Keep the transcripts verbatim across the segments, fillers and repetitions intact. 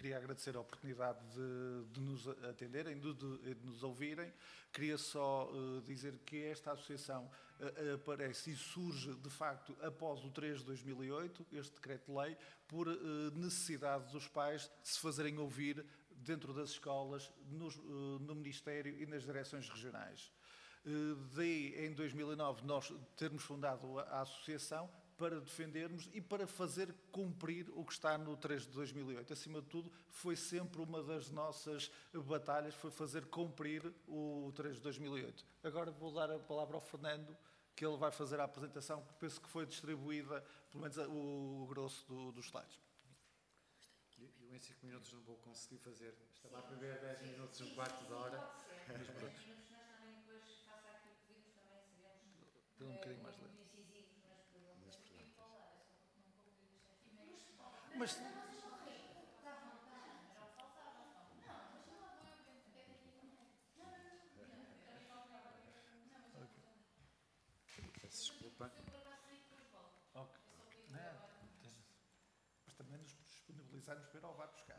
queria agradecer a oportunidade de, de nos atenderem, de, de, de nos ouvirem. Queria só uh, dizer que esta associação uh, aparece e surge, de facto, após o três de dois mil e oito, este decreto-lei, por uh, necessidade dos pais de se fazerem ouvir dentro das escolas, nos, uh, no Ministério e nas direções regionais. Uh, daí, em dois mil e nove, nós termos fundado a, a associação para defendermos e para fazer cumprir o que está no três de dois mil e oito. Acima de tudo, foi sempre uma das nossas batalhas, foi fazer cumprir o três de dois mil e oito. Agora vou dar a palavra ao Fernando, que ele vai fazer a apresentação, que penso que foi distribuída, pelo menos o grosso do, dos slides. Eu em cinco minutos não vou conseguir fazer. Estava a prever dez minutos, um quarto de hora. Mas pronto. dez minutos nós também depois, faça aqui o pedido, também seremos um bocadinho mais muito incisivos nas perguntas. Mas... Peço desculpa. Ok. Não, mas também nos disponibilizarmos para ir ao bar buscar.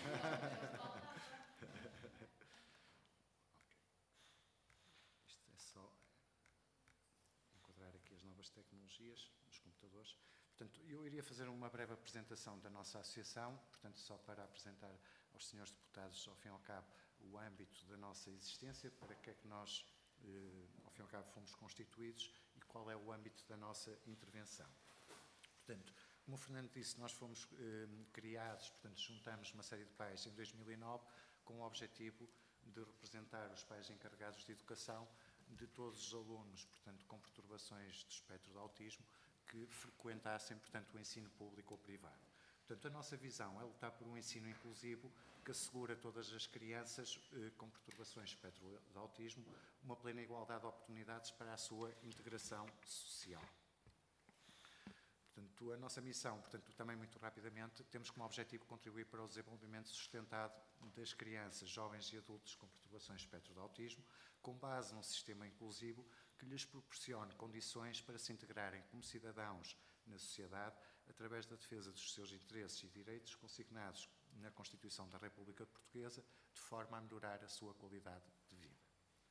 Okay. Isto é só enquadrar aqui as novas tecnologias dos computadores. Portanto, eu iria fazer uma breve apresentação da nossa associação, portanto, só para apresentar aos senhores deputados, ao fim e ao cabo, o âmbito da nossa existência, para que é que nós, eh, ao fim e ao cabo, fomos constituídos e qual é o âmbito da nossa intervenção. Portanto, como o Fernando disse, nós fomos eh, criados, portanto, juntamos uma série de pais em dois mil e nove com o objetivo de representar os pais encarregados de educação de todos os alunos, portanto, com perturbações de espectro de autismo, que frequentassem, portanto, o ensino público ou privado. Portanto, a nossa visão é lutar por um ensino inclusivo que assegura a todas as crianças eh, com perturbações de espectro de autismo uma plena igualdade de oportunidades para a sua integração social. Portanto, a nossa missão, portanto, também muito rapidamente, temos como objetivo contribuir para o desenvolvimento sustentado das crianças, jovens e adultos com perturbações de espectro de autismo, com base num sistema inclusivo que lhes proporcione condições para se integrarem como cidadãos na sociedade através da defesa dos seus interesses e direitos consignados na Constituição da República Portuguesa, de forma a melhorar a sua qualidade de vida.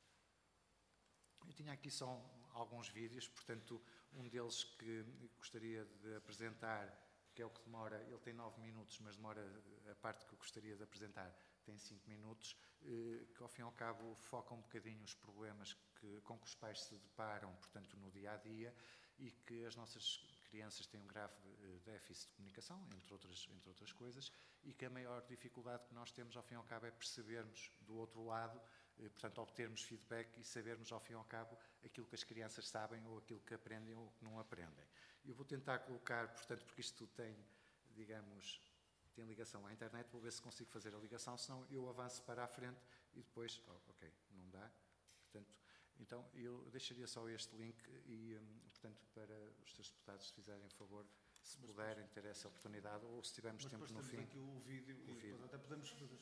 Eu tinha aqui só alguns vídeos, portanto, um deles que gostaria de apresentar, que é o que demora, ele tem nove minutos, mas demora, a parte que eu gostaria de apresentar tem cinco minutos, que ao fim e ao cabo foca um bocadinho os problemas que, com que os pais se deparam, portanto, no dia-a-dia, e que as nossas crianças têm um grave déficit de comunicação, entre outras, entre outras coisas, e que a maior dificuldade que nós temos, ao fim e ao cabo, é percebermos do outro lado, portanto, obtermos feedback e sabermos, ao fim e ao cabo, aquilo que as crianças sabem ou aquilo que aprendem ou que não aprendem. Eu vou tentar colocar, portanto, porque isto tem, digamos, tem ligação à internet, vou ver se consigo fazer a ligação, senão eu avanço para a frente e depois, oh, ok, não dá. Portanto, então, eu deixaria só este link e, portanto, para os seus deputados, se fizerem favor, se mas puderem ter essa oportunidade, ou se tivermos tempo no fim. Aqui o vídeo o e vídeo. Depois até podemos fazer.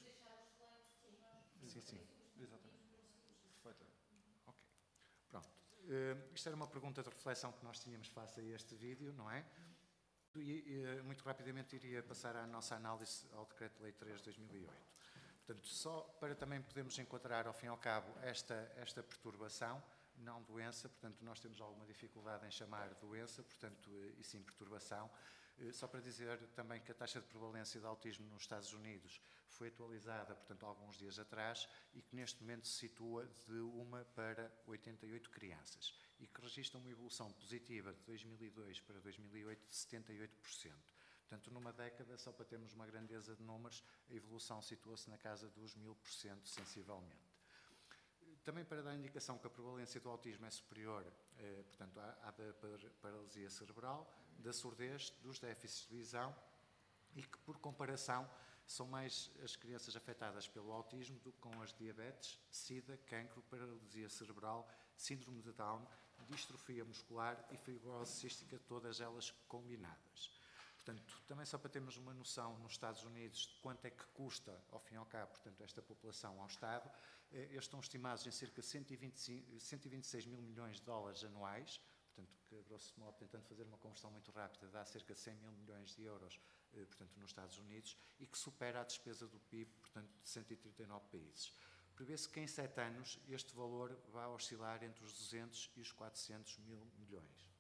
Sim, sim. Exatamente. Perfeito. Ok. Pronto. Uh, isto era uma pergunta de reflexão que nós tínhamos face a este vídeo, não é? E, uh, muito rapidamente iria passar à nossa análise ao Decreto-Lei três de dois mil e oito. Portanto, só para também podermos enquadrar, ao fim e ao cabo, esta, esta perturbação, não doença, portanto, nós temos alguma dificuldade em chamar doença, portanto, e sim perturbação. Só para dizer também que a taxa de prevalência de autismo nos Estados Unidos foi atualizada, portanto, há alguns dias atrás, e que neste momento se situa de uma para oitenta e oito crianças, e que registra uma evolução positiva de dois mil e dois para dois mil e oito de setenta e oito por cento. Portanto, numa década, só para termos uma grandeza de números, a evolução situa-se na casa dos mil por cento, sensivelmente. Também para dar a indicação que a prevalência do autismo é superior, eh, portanto, à, à da paralisia cerebral, da surdez, dos déficits de visão e que, por comparação, são mais as crianças afetadas pelo autismo do que com as diabetes, sida, cancro, paralisia cerebral, síndrome de Down, distrofia muscular e fibrose cística, todas elas combinadas. Portanto, também só para termos uma noção nos Estados Unidos de quanto é que custa, ao fim e ao cabo, portanto, esta população ao Estado, eles estão estimados em cerca de cento e vinte e cinco, cento e vinte e seis mil milhões de dólares anuais, portanto, que, grosso modo, tentando fazer uma conversão muito rápida, dá cerca de cem mil milhões de euros portanto, nos Estados Unidos, e que supera a despesa do P I B, portanto, de cento e trinta e nove países. Prevê-se que em sete anos este valor vai oscilar entre os duzentos e os quatrocentos mil milhões.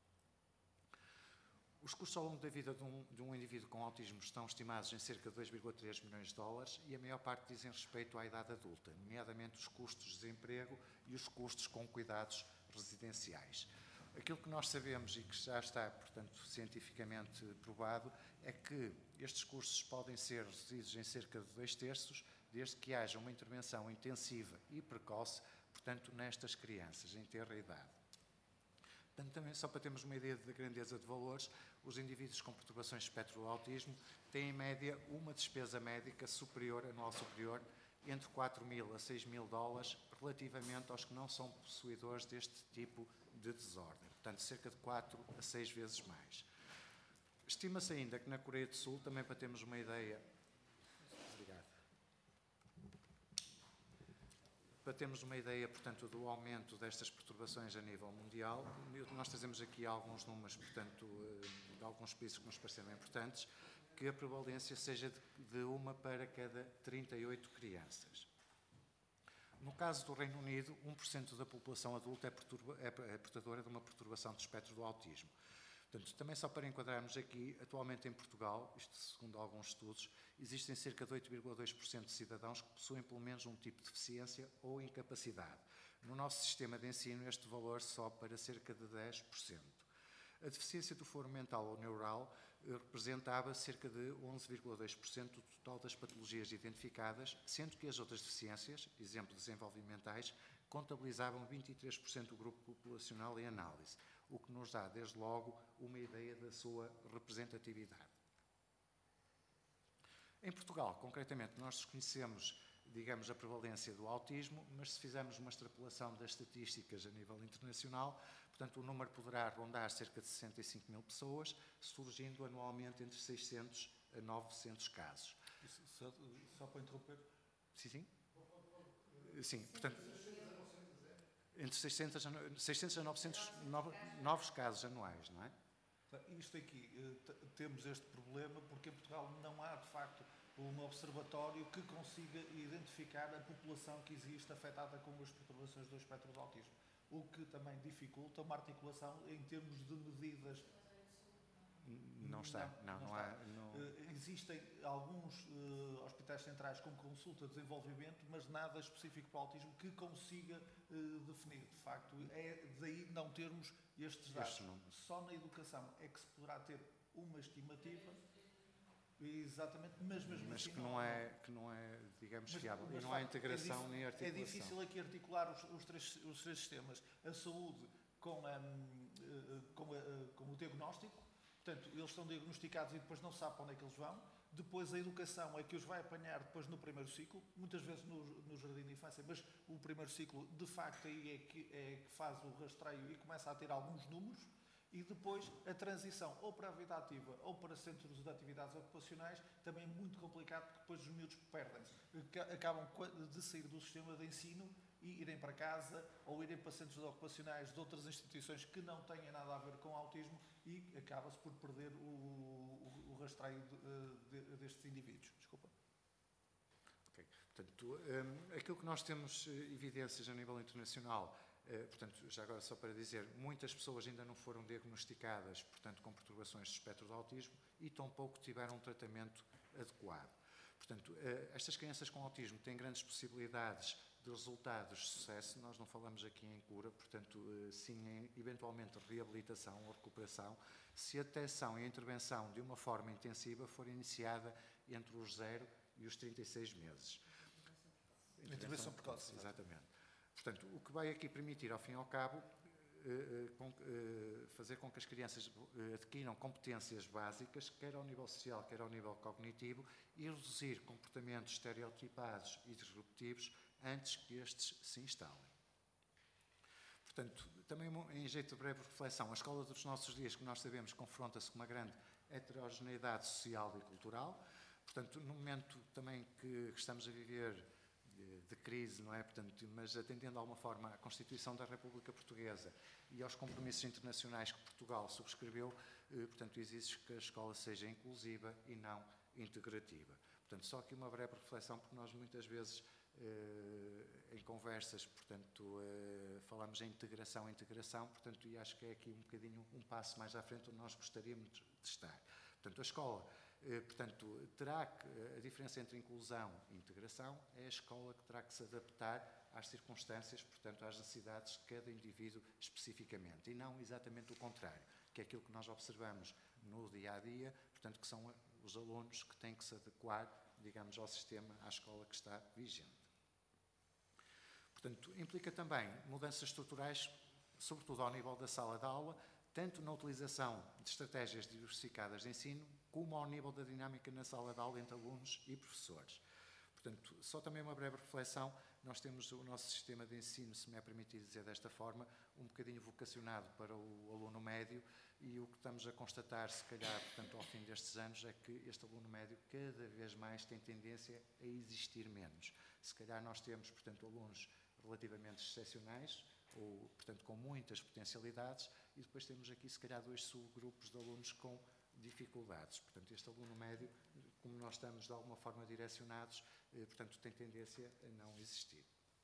Os custos ao longo da vida de um, de um indivíduo com autismo estão estimados em cerca de dois vírgula três milhões de dólares e a maior parte dizem respeito à idade adulta, nomeadamente os custos de desemprego e os custos com cuidados residenciais. Aquilo que nós sabemos e que já está, portanto, cientificamente provado, é que estes custos podem ser reduzidos em cerca de dois terços, desde que haja uma intervenção intensiva e precoce, portanto, nestas crianças, em tenra idade. Portanto, também, só para termos uma ideia da grandeza de valores, os indivíduos com perturbações de espectro do autismo têm, em média, uma despesa médica superior, anual superior, entre quatro mil a seis mil dólares, relativamente aos que não são possuidores deste tipo de desordem. Portanto, cerca de quatro a seis vezes mais. Estima-se ainda que na Coreia do Sul, também para termos uma ideia... Obrigado. Para termos uma ideia, portanto, do aumento destas perturbações a nível mundial, nós trazemos aqui alguns números, portanto, de alguns países que nos pareceram importantes, que a prevalência seja de uma para cada trinta e oito crianças. No caso do Reino Unido, um por cento da população adulta é, perturba, é portadora de uma perturbação do espectro do autismo. Portanto, também só para enquadrarmos aqui, atualmente em Portugal, isto segundo alguns estudos, existem cerca de oito vírgula dois por cento de cidadãos que possuem pelo menos um tipo de deficiência ou incapacidade. No nosso sistema de ensino, este valor sobe para cerca de dez por cento. A deficiência do foro mental ou neural representava cerca de onze vírgula dois por cento do total das patologias identificadas, sendo que as outras deficiências, exemplo desenvolvimentais, contabilizavam vinte e três por cento do grupo populacional em análise, o que nos dá, desde logo, uma ideia da sua representatividade. Em Portugal, concretamente, nós desconhecemos, digamos, a prevalência do autismo, mas se fizermos uma extrapolação das estatísticas a nível internacional, portanto, o número poderá rondar cerca de sessenta e cinco mil pessoas, surgindo anualmente entre seiscentos a novecentos casos. Isso, só, só para interromper? Sim, sim. Sim, portanto, entre seiscentos a novecentos novos casos anuais, não é? Isto aqui, temos este problema porque em Portugal não há, de facto, um observatório que consiga identificar a população que existe afetada com as perturbações do espectro do autismo, o que também dificulta uma articulação em termos de medidas. Não está, não, não, não há. Não... Uh, existem alguns uh, hospitais centrais com consulta de desenvolvimento, mas nada específico para o autismo que consiga uh, definir. De facto, é daí não termos estes dados. Só na educação é que se poderá ter uma estimativa. Exatamente, mas mesmo mas assim que não, não é que não é, digamos, mas, fiável. Mas, e não há integração é nem articulação. É difícil aqui articular os, os, três, os três sistemas. A saúde com, a, com, a, com o diagnóstico. Portanto, eles estão diagnosticados e depois não se sabe para onde é que eles vão. Depois a educação é que os vai apanhar depois no primeiro ciclo, muitas vezes no, no jardim de infância, mas o primeiro ciclo, de facto, aí é que, é que faz o rastreio e começa a ter alguns números. E depois a transição ou para a vida ativa ou para centros de atividades ocupacionais também é muito complicado porque depois os miúdos perdem-se. Acabam de sair do sistema de ensino e irem para casa ou irem para centros ocupacionais de outras instituições que não têm nada a ver com autismo e acaba-se por perder o, o, o rastreio de, de, destes indivíduos. Desculpa. Ok. Portanto, um, aquilo que nós temos evidências a nível internacional, uh, portanto, já agora só para dizer, muitas pessoas ainda não foram diagnosticadas, portanto, com perturbações de espectro de autismo e tampouco tiveram um tratamento adequado. Portanto, uh, estas crianças com autismo têm grandes possibilidades de resultados de sucesso. Nós não falamos aqui em cura, portanto, sim em eventualmente reabilitação ou recuperação, se a detecção e a intervenção de uma forma intensiva for iniciada entre os zero e os trinta e seis meses. Intervenção, intervenção precoce. Exatamente. Portanto, o que vai aqui permitir, ao fim e ao cabo, fazer com que as crianças adquiram competências básicas, quer ao nível social, quer ao nível cognitivo, e reduzir comportamentos estereotipados e disruptivos antes que estes se instalem. Portanto, também em jeito de breve reflexão, a escola dos nossos dias, que nós sabemos, confronta-se com uma grande heterogeneidade social e cultural. Portanto, no momento também que estamos a viver de, de crise, não é? Portanto, mas atendendo de alguma forma à Constituição da República Portuguesa e aos compromissos internacionais que Portugal subscreveu, eh, portanto, exige que a escola seja inclusiva e não integrativa. Portanto, só aqui uma breve reflexão, porque nós muitas vezes eh, em conversas, portanto, eh, falamos em integração, integração, portanto, e acho que é aqui um bocadinho um passo mais à frente onde nós gostaríamos de estar. Portanto, a escola, eh, portanto, terá que, a diferença entre inclusão e integração é a escola que terá que se adaptar às circunstâncias, portanto, às necessidades de cada indivíduo especificamente, e não exatamente o contrário, que é aquilo que nós observamos no dia-a-dia, portanto, que são os alunos que têm que se adequar, digamos, ao sistema, à escola que está vigente. Portanto, implica também mudanças estruturais, sobretudo ao nível da sala de aula, tanto na utilização de estratégias diversificadas de ensino, como ao nível da dinâmica na sala de aula entre alunos e professores. Portanto, só também uma breve reflexão, nós temos o nosso sistema de ensino, se me é permitido dizer desta forma, um bocadinho vocacionado para o aluno médio, e o que estamos a constatar, se calhar, portanto, ao fim destes anos, é que este aluno médio cada vez mais tem tendência a existir menos. Se calhar nós temos, portanto, alunos relativamente excepcionais, ou, portanto, com muitas potencialidades, e depois temos aqui, se calhar, dois subgrupos de alunos com dificuldades. Portanto, este aluno médio, como nós estamos de alguma forma direcionados, eh, portanto, tem tendência a não existir.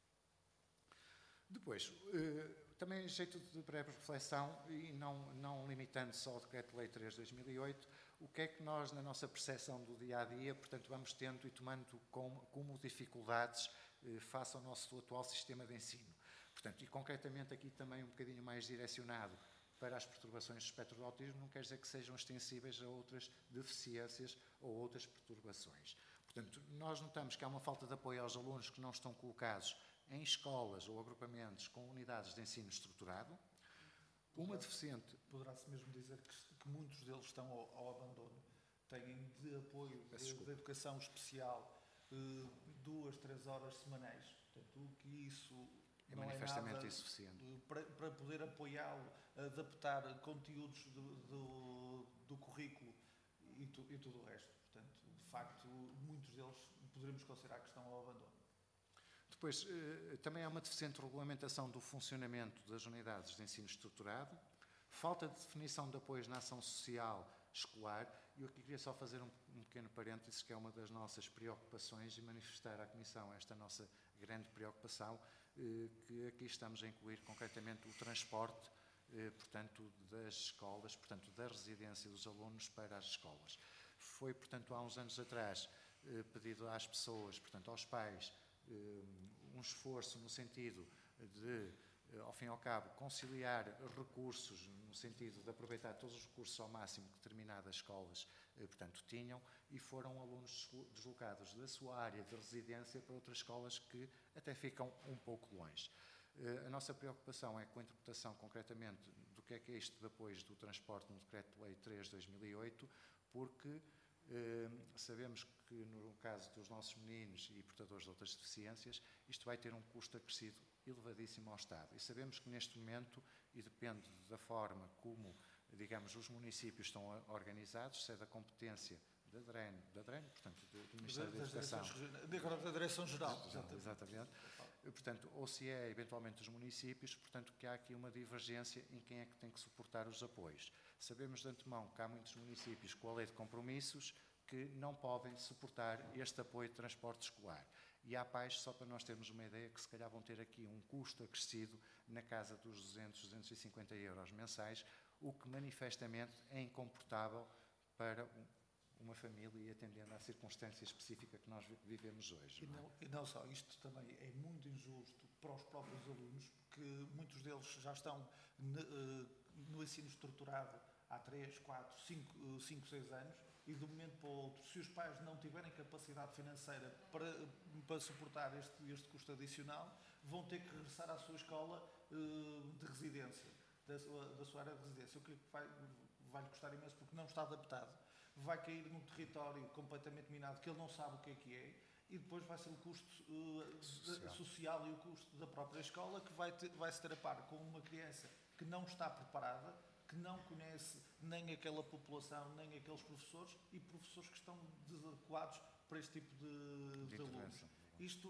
Depois, eh, também em jeito de breve reflexão, e não, não limitando só ao Decreto-Lei três de dois mil e oito, o que é que nós, na nossa percepção do dia-a-dia, portanto, vamos tendo e tomando como, como dificuldades eh, face ao nosso atual sistema de ensino. Portanto, e concretamente aqui também um bocadinho mais direcionado para as perturbações do espectro do autismo, não quer dizer que sejam extensíveis a outras deficiências ou outras perturbações. Portanto, nós notamos que há uma falta de apoio aos alunos que não estão colocados em escolas ou agrupamentos com unidades de ensino estruturado. Uma deficiente... Poderá-se mesmo dizer que, que muitos deles estão ao, ao abandono. Têm de apoio de, de educação especial eh, duas, três horas semanais. Portanto, o que isso... É não manifestamente é nada insuficiente. Para, para poder apoiá-lo, adaptar conteúdos do, do, do currículo e, tu, e tudo o resto. Portanto, de facto, muitos deles poderemos considerar que estão ao abandono. Depois, eh, também há uma deficiente regulamentação do funcionamento das unidades de ensino estruturado, falta de definição de apoios na ação social escolar, e eu aqui queria só fazer um, um pequeno parênteses, que é uma das nossas preocupações, e manifestar à Comissão esta nossa grande preocupação, eh, que aqui estamos a incluir concretamente o transporte, eh, portanto, das escolas, portanto, da residência dos alunos para as escolas. Foi, portanto, há uns anos atrás, eh, pedido às pessoas, portanto, aos pais, um esforço no sentido de, ao fim e ao cabo, conciliar recursos, no sentido de aproveitar todos os recursos ao máximo que determinadas escolas, portanto, tinham, e foram alunos deslocados da sua área de residência para outras escolas que até ficam um pouco longe. A nossa preocupação é com a interpretação, concretamente, do que é que é isto de apoios do transporte no Decreto-Lei três de dois mil e oito, porque eh, sabemos que no caso dos nossos meninos e portadores de outras deficiências, isto vai ter um custo acrescido elevadíssimo ao Estado. E sabemos que neste momento, e depende da forma como, digamos, os municípios estão organizados, se é da competência da DREN, da DREN, portanto, do, do Ministério da, da Educação. Agora da Direção-Geral. Exatamente. exatamente. Portanto, ou se é eventualmente os municípios, portanto, que há aqui uma divergência em quem é que tem que suportar os apoios. Sabemos de antemão que há muitos municípios com a lei de compromissos que não podem suportar este apoio de transporte escolar. E há pais, só para nós termos uma ideia, que se calhar vão ter aqui um custo acrescido na casa dos duzentos, duzentos e cinquenta euros mensais, o que manifestamente é incomportável para uma família e atendendo à circunstância específica que nós vivemos hoje. E não, e não só, isto também é muito injusto para os próprios alunos, porque muitos deles já estão no, no ensino estruturado há três, quatro, cinco, seis anos, e de um momento para o outro, se os pais não tiverem capacidade financeira para, para suportar este, este custo adicional, vão ter que regressar à sua escola uh, de residência, da sua, da sua área de residência, o que vai, vai lhe custar imenso porque não está adaptado. Vai cair num território completamente minado que ele não sabe o que é que é, e depois vai ser o custo uh, social. social e o custo da própria escola que vai, ter, vai se ter a par com uma criança que não está preparada, que não conhece nem aquela população, nem aqueles professores, e professores que estão desadequados para este tipo de, de, de alunos. Isto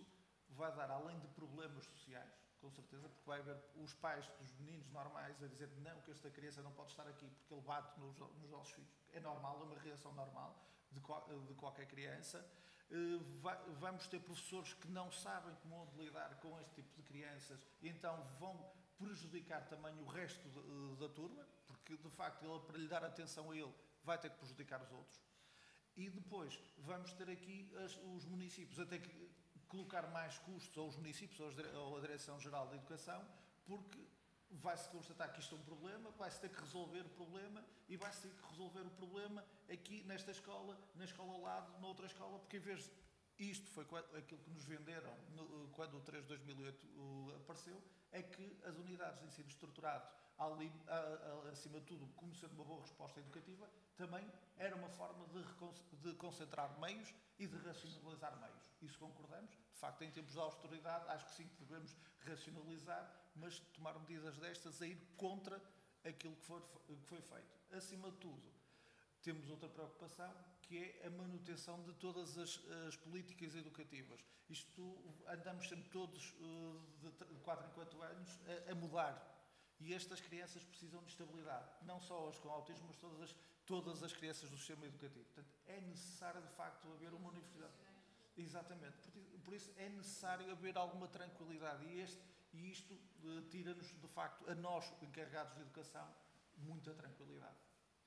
vai dar, além de problemas sociais, com certeza, porque vai haver os pais dos meninos normais a dizer não, que esta criança não pode estar aqui porque ele bate nos, nos nossos filhos. É normal, é uma reação normal de, de qualquer criança. Vai, vamos ter professores que não sabem como lidar com este tipo de crianças e então vão prejudicar também o resto de, da turma, porque de facto ele, para lhe dar atenção a ele, vai ter que prejudicar os outros. E depois vamos ter aqui as, os municípios a ter que colocar mais custos aos municípios ou à Direção-Geral da Educação, porque vai-se constatar que isto é um problema, vai-se ter que resolver o problema e vai-se ter que resolver o problema aqui nesta escola, na escola ao lado, noutra escola, porque em vez de isto foi aquilo que nos venderam no, quando o três de dois mil e oito uh, apareceu, é que as unidades de ensino estruturado, ali, a, a, acima de tudo, como sendo uma boa resposta educativa, também era uma forma de, de concentrar meios e de racionalizar meios. Isso concordamos? De facto, em tempos de austeridade, acho que sim que devemos racionalizar, mas tomar medidas destas a ir contra aquilo que foi, que foi feito. Acima de tudo, temos outra preocupação, que é a manutenção de todas as, as políticas educativas. Isto, andamos sempre todos, de quatro em quatro anos, a, a mudar. E estas crianças precisam de estabilidade. Não só as com autismo, mas todas as, todas as crianças do sistema educativo. Portanto, é necessário, de facto, haver uma universidade. Exatamente. Por, por isso, é necessário haver alguma tranquilidade. E, este, e isto uh, tira-nos, de facto, a nós, encarregados de educação, muita tranquilidade.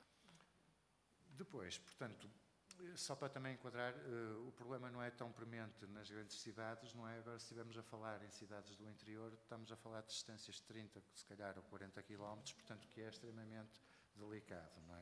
Depois, portanto, só para também enquadrar, uh, o problema não é tão premente nas grandes cidades, não é? Agora, se estivermos a falar em cidades do interior, estamos a falar de distâncias de trinta, se calhar, ou quarenta quilómetros, portanto, que é extremamente delicado, não é?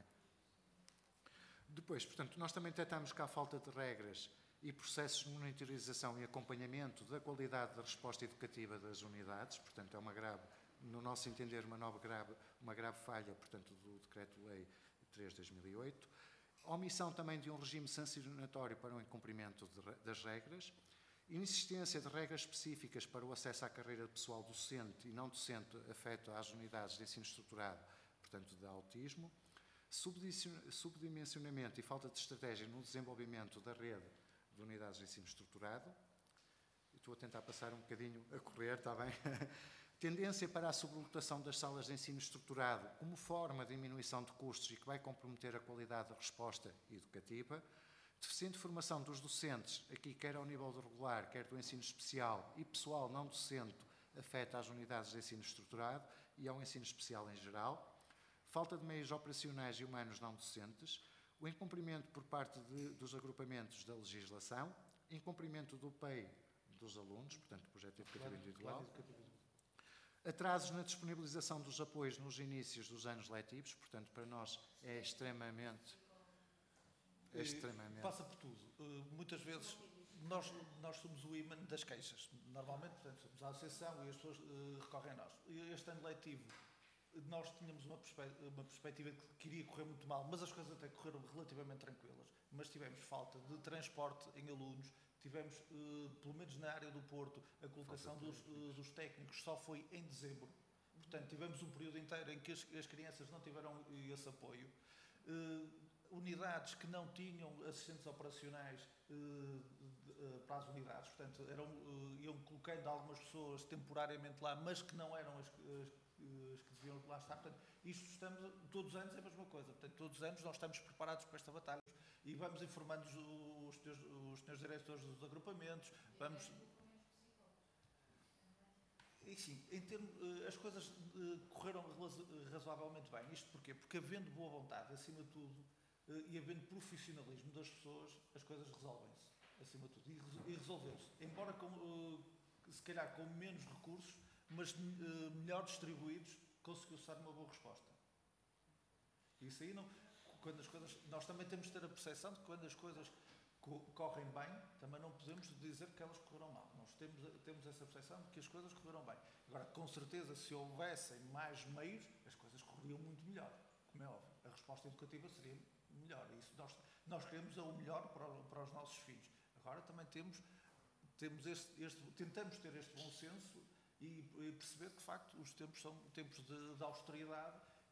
Depois, portanto, nós também detectamos que há falta de regras e processos de monitorização e acompanhamento da qualidade da resposta educativa das unidades, portanto, é uma grave, no nosso entender, uma nova grave, uma grave falha, portanto, do Decreto-Lei três de dois mil e oito. Omissão também de um regime sancionatório para o incumprimento de, das regras, inexistência de regras específicas para o acesso à carreira de pessoal docente e não docente afeto às unidades de ensino estruturado, portanto, de autismo, subdimensionamento e falta de estratégia no desenvolvimento da rede de unidades de ensino estruturado. Estou a tentar passar um bocadinho a correr, está bem? Tendência para a sublotação das salas de ensino estruturado como forma de diminuição de custos e que vai comprometer a qualidade da resposta educativa. Deficiente formação dos docentes, aqui quer ao nível do regular, quer do ensino especial e pessoal não docente, afeta às unidades de ensino estruturado e ao ensino especial em geral. Falta de meios operacionais e humanos não docentes. O incumprimento por parte de, dos agrupamentos da legislação. Incumprimento do P E I dos alunos, portanto, projeto educativo individual. Atrasos na disponibilização dos apoios nos inícios dos anos letivos, portanto, para nós é extremamente... É extremamente... Passa por tudo. Muitas vezes nós, nós somos o imã das queixas. Normalmente, portanto, somos a associação e as pessoas uh, recorrem a nós. Este ano letivo, nós tínhamos uma, perspe uma perspectiva de que iria correr muito mal, mas as coisas até correram relativamente tranquilas. Mas tivemos falta de transporte em alunos, tivemos, uh, pelo menos na área do Porto, a colocação dos, uh, dos técnicos só foi em dezembro. Portanto, tivemos um período inteiro em que as, as crianças não tiveram esse apoio. Uh, unidades que não tinham assistentes operacionais uh, uh, para as unidades, portanto, eram, uh, iam colocando algumas pessoas temporariamente lá, mas que não eram as, as, as que deviam lá estar. Portanto, isto estamos, todos os anos é a mesma coisa. Portanto, todos os anos nós estamos preparados para esta batalha e vamos informando os, os, os senhores diretores dos agrupamentos, vamos... E sim, em termos, as coisas correram razoavelmente bem. Isto porquê? Porque havendo boa vontade, acima de tudo, e havendo profissionalismo das pessoas, as coisas resolvem-se, acima de tudo. E resolveu-se. Embora com, se calhar com menos recursos, mas melhor distribuídos, conseguiu-se dar uma boa resposta. Isso aí não... Quando as coisas, nós também temos de ter a percepção de que quando as coisas correm bem, também não podemos dizer que elas correram mal. Nós temos, temos essa percepção de que as coisas correram bem. Agora, com certeza, se houvessem mais meios, as coisas correriam muito melhor. Como é óbvio, a resposta educativa seria melhor. Isso nós, nós queremos o melhor para, para os nossos filhos. Agora também temos, temos este, este, tentamos ter este bom senso e, e perceber que, de facto, os tempos são tempos de, de austeridade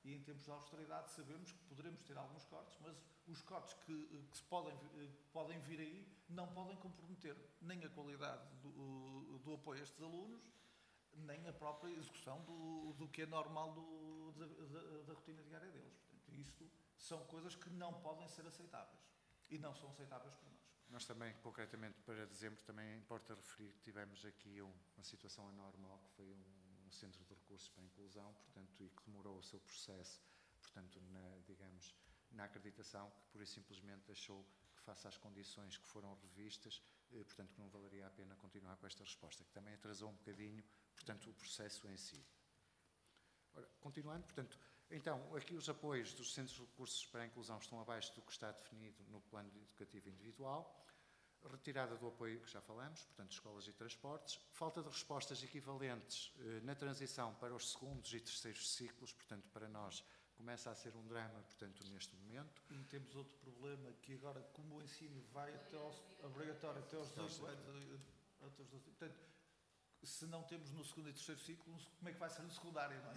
e em tempos de austeridade sabemos que poderemos ter alguns cortes, mas os cortes que, que se podem, podem vir aí não podem comprometer nem a qualidade do, do apoio a estes alunos, nem a própria execução do, do que é normal do, da, da, da rotina diária deles. Portanto, isto são coisas que não podem ser aceitáveis e não são aceitáveis para nós. Nós também, concretamente para dezembro, também importa referir que tivemos aqui um, uma situação anormal, que foi um, um centro de recursos para a inclusão, portanto, e que demorou o seu processo, portanto, na, digamos, na acreditação, que pura e simplesmente achou que, face às condições que foram revistas, eh, portanto, que não valeria a pena continuar com esta resposta, que também atrasou um bocadinho, portanto, o processo em si. Ora, continuando, portanto, então, aqui os apoios dos centros de recursos para a inclusão estão abaixo do que está definido no plano educativo individual. Retirada do apoio que já falamos, portanto, escolas e transportes. Falta de respostas equivalentes eh, na transição para os segundos e terceiros ciclos, portanto, para nós começa a ser um drama, portanto, neste momento. E temos outro problema, que agora, como o ensino vai até aos, obrigatório até aos dezoito anos, até aos doze, portanto, se não temos no segundo e terceiro ciclo, como é que vai ser no secundário, não é?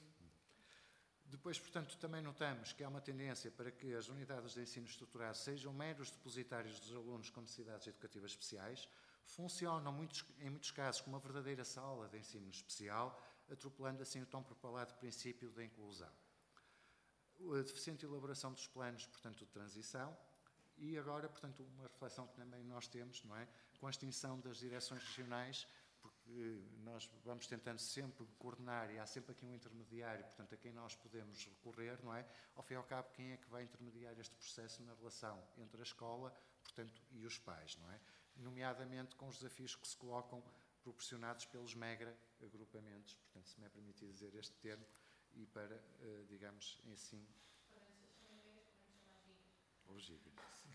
Depois, portanto, também notamos que há uma tendência para que as unidades de ensino estruturado sejam meros depositários dos alunos com necessidades educativas especiais, funcionam muitos, em muitos casos como uma verdadeira sala de ensino especial, atropelando assim o tão propalado princípio da inclusão. A deficiente elaboração dos planos, portanto, de transição, e agora, portanto, uma reflexão que também nós temos, não é? Com a extinção das direções regionais, porque nós vamos tentando sempre coordenar e há sempre aqui um intermediário, portanto, a quem nós podemos recorrer, não é? Ao fim e ao cabo, quem é que vai intermediar este processo na relação entre a escola, portanto, e os pais, não é? Nomeadamente com os desafios que se colocam proporcionados pelos mega agrupamentos, portanto, se me é permitido dizer este termo, e para, digamos, assim... Os gigas.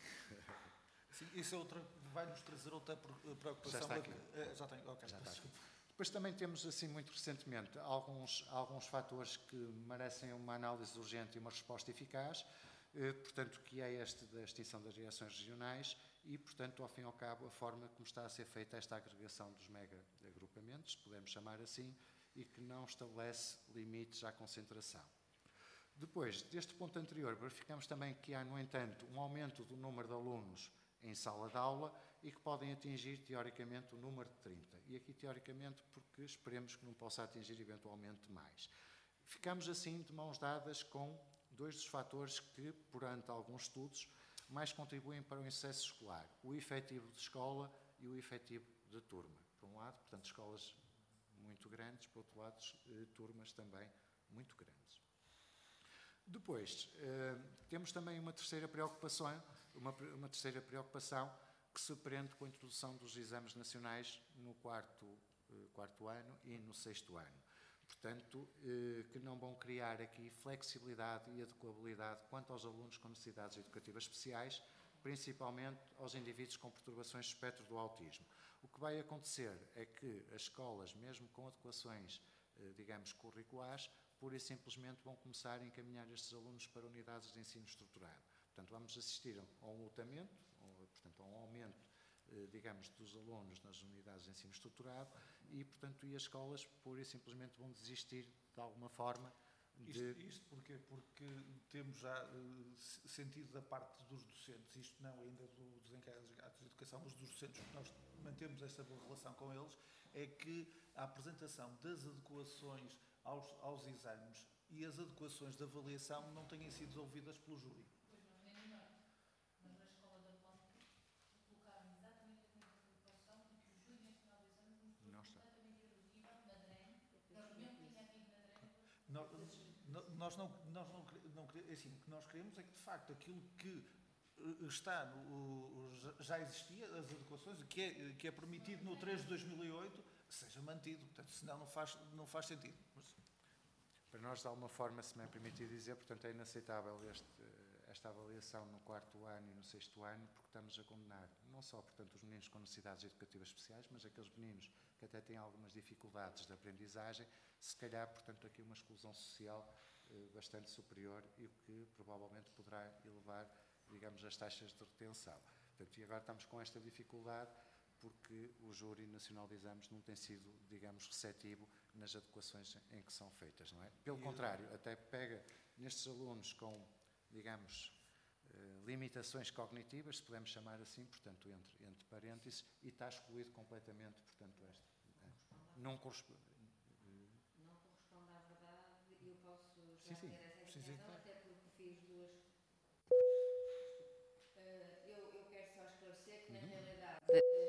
Sim, isso é outra, vai-nos trazer outra preocupação. Já está aqui. Da, já tem, ok. Já está aqui. Depois também temos, assim, muito recentemente, alguns, alguns fatores que merecem uma análise urgente e uma resposta eficaz, eh, portanto, que é este da extinção das direções regionais e, portanto, ao fim e ao cabo, a forma como está a ser feita esta agregação dos mega agrupamentos, podemos chamar assim, e que não estabelece limites à concentração. Depois, deste ponto anterior, verificamos também que há, no entanto, um aumento do número de alunos em sala de aula e que podem atingir, teoricamente, o número de trinta. E aqui, teoricamente, porque esperemos que não possa atingir, eventualmente, mais. Ficamos, assim, de mãos dadas com dois dos fatores que, perante alguns estudos, mais contribuem para o insucesso escolar. O efetivo de escola e o efetivo de turma. Por um lado, portanto, escolas muito grandes, por outro lado, turmas também muito grandes. Depois, eh, temos também uma terceira preocupação, uma, uma terceira preocupação que se prende com a introdução dos exames nacionais no quarto, eh, quarto ano e no sexto ano. Portanto, eh, que não vão criar aqui flexibilidade e adequabilidade quanto aos alunos com necessidades educativas especiais, principalmente aos indivíduos com perturbações de espectro do autismo. O que vai acontecer é que as escolas, mesmo com adequações, eh, digamos, curriculares, pura e simplesmente vão começar a encaminhar estes alunos para unidades de ensino estruturado. Portanto, vamos assistir a um lutamento, portanto, a um aumento, digamos, dos alunos nas unidades de ensino estruturado e, portanto, e as escolas pura e simplesmente vão desistir de alguma forma de... Isto, isto porquê? Porque temos já uh, sentido da parte dos docentes, isto não ainda do, dos encarregados de educação, mas dos docentes, que nós mantemos esta boa relação com eles, é que a apresentação das adequações aos, aos exames e as adequações de avaliação não têm sido ouvidas pelo júri. Pois não, nem no norte. Mas na escola da Ponte colocaram exatamente a mesma preocupação e que o júri nacional de exames mostrou completamente erudível na D R E M, na reunião que tinha tido na D R E M. Nós, nós não, nós não, não assim, o que nós queremos é que, de facto, aquilo que está no, já existia, as adequações, que é, que é permitido no três de dois mil e oito, seja mantido. Portanto, senão não faz, não faz sentido. Mas... Para nós, de alguma forma, se me é permitido dizer, portanto, é inaceitável este, esta avaliação no quarto ano e no sexto ano, porque estamos a condenar não só, portanto, os meninos com necessidades educativas especiais, mas aqueles meninos que até têm algumas dificuldades de aprendizagem, se calhar, portanto, aqui uma exclusão social eh, bastante superior e o que provavelmente poderá elevar, digamos, as taxas de retenção. Portanto, e agora estamos com esta dificuldade porque o Júri Nacional de Exames não tem sido, digamos, receptivo nas adequações em que são feitas, não é? Pelo contrário, até pega nestes alunos com, digamos, limitações cognitivas, se podemos chamar assim, portanto, entre, entre parênteses, e está excluído completamente, portanto, esta. Não corresponde. Não corresponde à verdade, e eu posso já sim, sim. ter essa Sim, sim, informação, claro. até porque fiz duas. Uh, eu, eu quero só esclarecer que, na Uhum. realidade,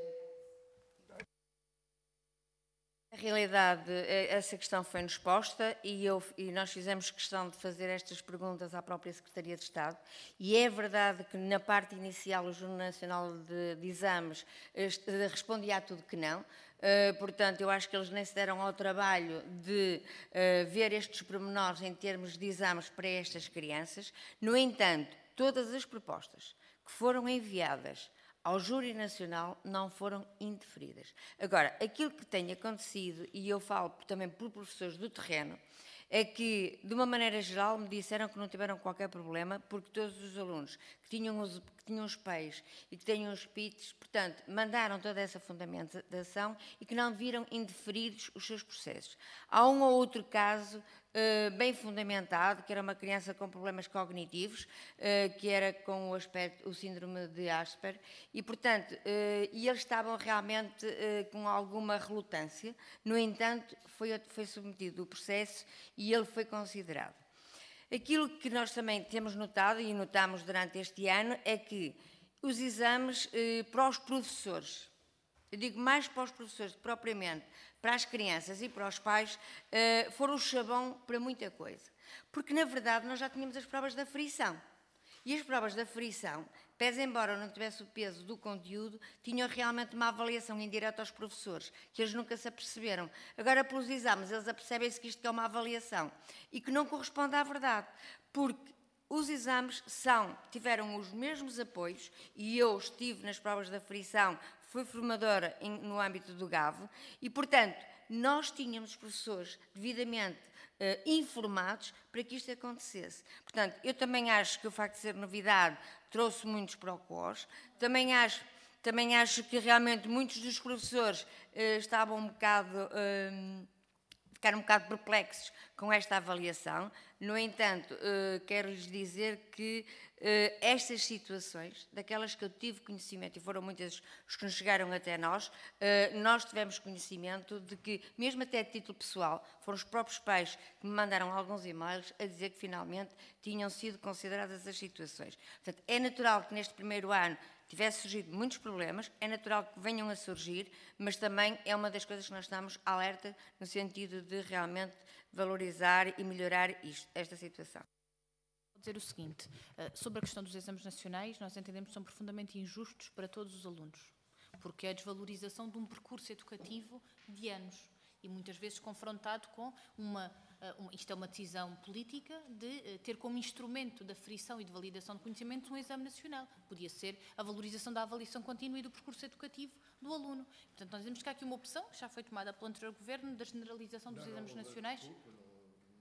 Na realidade, essa questão foi-nos posta e, eu, e nós fizemos questão de fazer estas perguntas à própria Secretaria de Estado, e é verdade que na parte inicial o Júri Nacional de, de Exames respondia a tudo que não, uh, portanto eu acho que eles nem se deram ao trabalho de uh, ver estes pormenores em termos de exames para estas crianças. No entanto, todas as propostas que foram enviadas ao Júri Nacional não foram indeferidas. Agora, aquilo que tem acontecido, e eu falo também por professores do terreno, é que, de uma maneira geral, me disseram que não tiveram qualquer problema, porque todos os alunos que tinham os, que tinham os pais e que tinham os P I Ts, portanto, mandaram toda essa fundamentação e que não viram indeferidos os seus processos. Há um ou outro caso Uh, bem fundamentado, que era uma criança com problemas cognitivos, uh, que era com o, aspecto, o síndrome de Asperger, e, portanto, uh, e eles estavam realmente uh, com alguma relutância. No entanto, foi, foi submetido o processo e ele foi considerado. Aquilo que nós também temos notado, e notamos durante este ano, é que os exames uh, para os professores, eu digo mais para os professores, propriamente para as crianças e para os pais, foram o chavão para muita coisa. Porque, na verdade, nós já tínhamos as provas da aferição. E as provas da aferição, pese embora não tivesse o peso do conteúdo, tinham realmente uma avaliação indireta aos professores, que eles nunca se aperceberam. Agora, pelos exames, eles apercebem-se que isto é uma avaliação e que não corresponde à verdade. Porque os exames são, tiveram os mesmos apoios, e eu estive nas provas da aferição, fui formadora em, no âmbito do G A V, e, portanto, nós tínhamos professores devidamente uh, informados para que isto acontecesse. Portanto, eu também acho que o facto de ser novidade trouxe muitos pró-quós, também acho, também acho que realmente muitos dos professores uh, estavam um bocado... Uh, ficaram um bocado perplexos com esta avaliação. No entanto, quero-lhes dizer que estas situações, daquelas que eu tive conhecimento, e foram muitas os que nos chegaram até nós, nós tivemos conhecimento de que, mesmo até a título pessoal, foram os próprios pais que me mandaram alguns e-mails a dizer que finalmente tinham sido consideradas as situações. Portanto, é natural que neste primeiro ano tivesse surgido muitos problemas, é natural que venham a surgir, mas também é uma das coisas que nós estamos alerta no sentido de realmente valorizar e melhorar isto, esta situação. Vou dizer o seguinte, sobre a questão dos exames nacionais, nós entendemos que são profundamente injustos para todos os alunos, porque é a desvalorização de um percurso educativo de anos e muitas vezes confrontado com uma... Uh, isto é uma decisão política de uh, ter como instrumento de aferição e de validação de conhecimentos um exame nacional. Podia ser a valorização da avaliação contínua e do percurso educativo do aluno. Portanto, nós dizemos que há aqui uma opção, que já foi tomada pelo anterior governo, da generalização dos não, exames não, nacionais. Desculpa, não,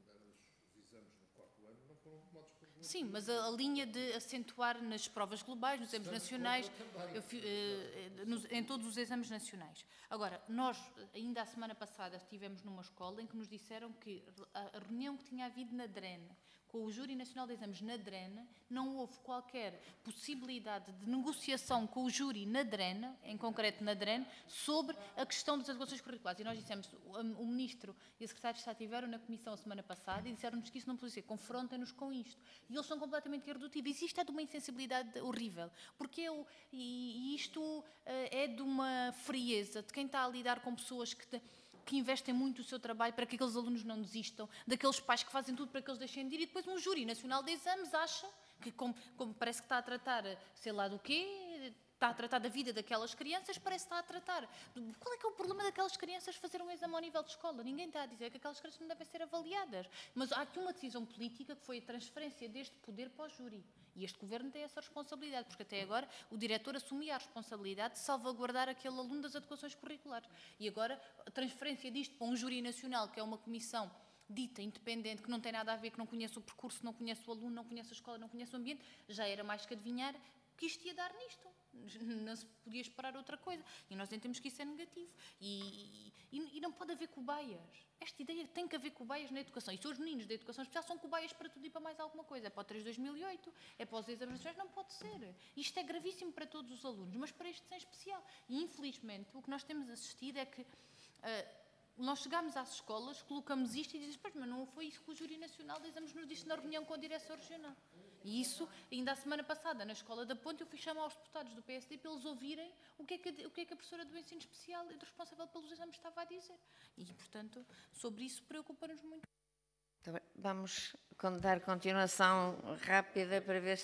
os exames no quarto ano não foram tomados por... Sim, mas a, a linha de acentuar nas provas globais, nos exames nacionais, eu, uh, nos, em todos os exames nacionais. Agora, nós, ainda a semana passada, estivemos numa escola em que nos disseram que a reunião que tinha havido na D R E N, com o Júri Nacional de Exames na D R E N, não houve qualquer possibilidade de negociação com o júri na D R E N, em concreto na D R E N, sobre a questão das adequações curriculares. E nós dissemos, o Ministro e a Secretária de Estado estiveram na Comissão a semana passada e disseram-nos que isso não podia ser, confrontem-nos com isto. E eles são completamente irredutíveis. Isto é de uma insensibilidade horrível, porque eu, e isto uh, é de uma frieza de quem está a lidar com pessoas que... Te, que investem muito o seu trabalho para que aqueles alunos não desistam, daqueles pais que fazem tudo para que eles deixem de ir, e depois um júri nacional de exames acha que, como, como parece que está a tratar, sei lá do quê, está a tratar da vida daquelas crianças, parece que está a tratar. Qual é que é o problema daquelas crianças fazer um exame ao nível de escola? Ninguém está a dizer que aquelas crianças não devem ser avaliadas. Mas há aqui uma decisão política que foi a transferência deste poder para o júri. E este governo tem essa responsabilidade, porque até agora o diretor assumia a responsabilidade de salvaguardar aquele aluno das adequações curriculares. E agora a transferência disto para um júri nacional, que é uma comissão dita independente, que não tem nada a ver, que não conhece o percurso, não conhece o aluno, não conhece a escola, não conhece o ambiente, já era mais que adivinhar que isto ia dar nisto. não se podia esperar outra coisa. E nós entendemos que isso é negativo. E, e, e não pode haver cobaias. Esta ideia tem que haver cobaias na educação. E se os meninos da educação especial são cobaias para tudo e para mais alguma coisa. É para o três de dois mil e oito, é para os exames nacionais, não pode ser. Isto é gravíssimo para todos os alunos, mas para este em especial. E, infelizmente, o que nós temos assistido é que uh, nós chegamos às escolas, colocamos isto e dizemos, pois, mas não foi isso que o Júri Nacional de Exames nos disse na reunião com a Direção Regional. E isso, ainda a semana passada, na Escola da Ponte, eu fui chamar os deputados do P S D para eles ouvirem o que é que a, o que é que a professora do ensino especial e do responsável pelos exames estava a dizer. E, portanto, sobre isso preocupa-nos muito. Vamos dar continuação rápida para ver se...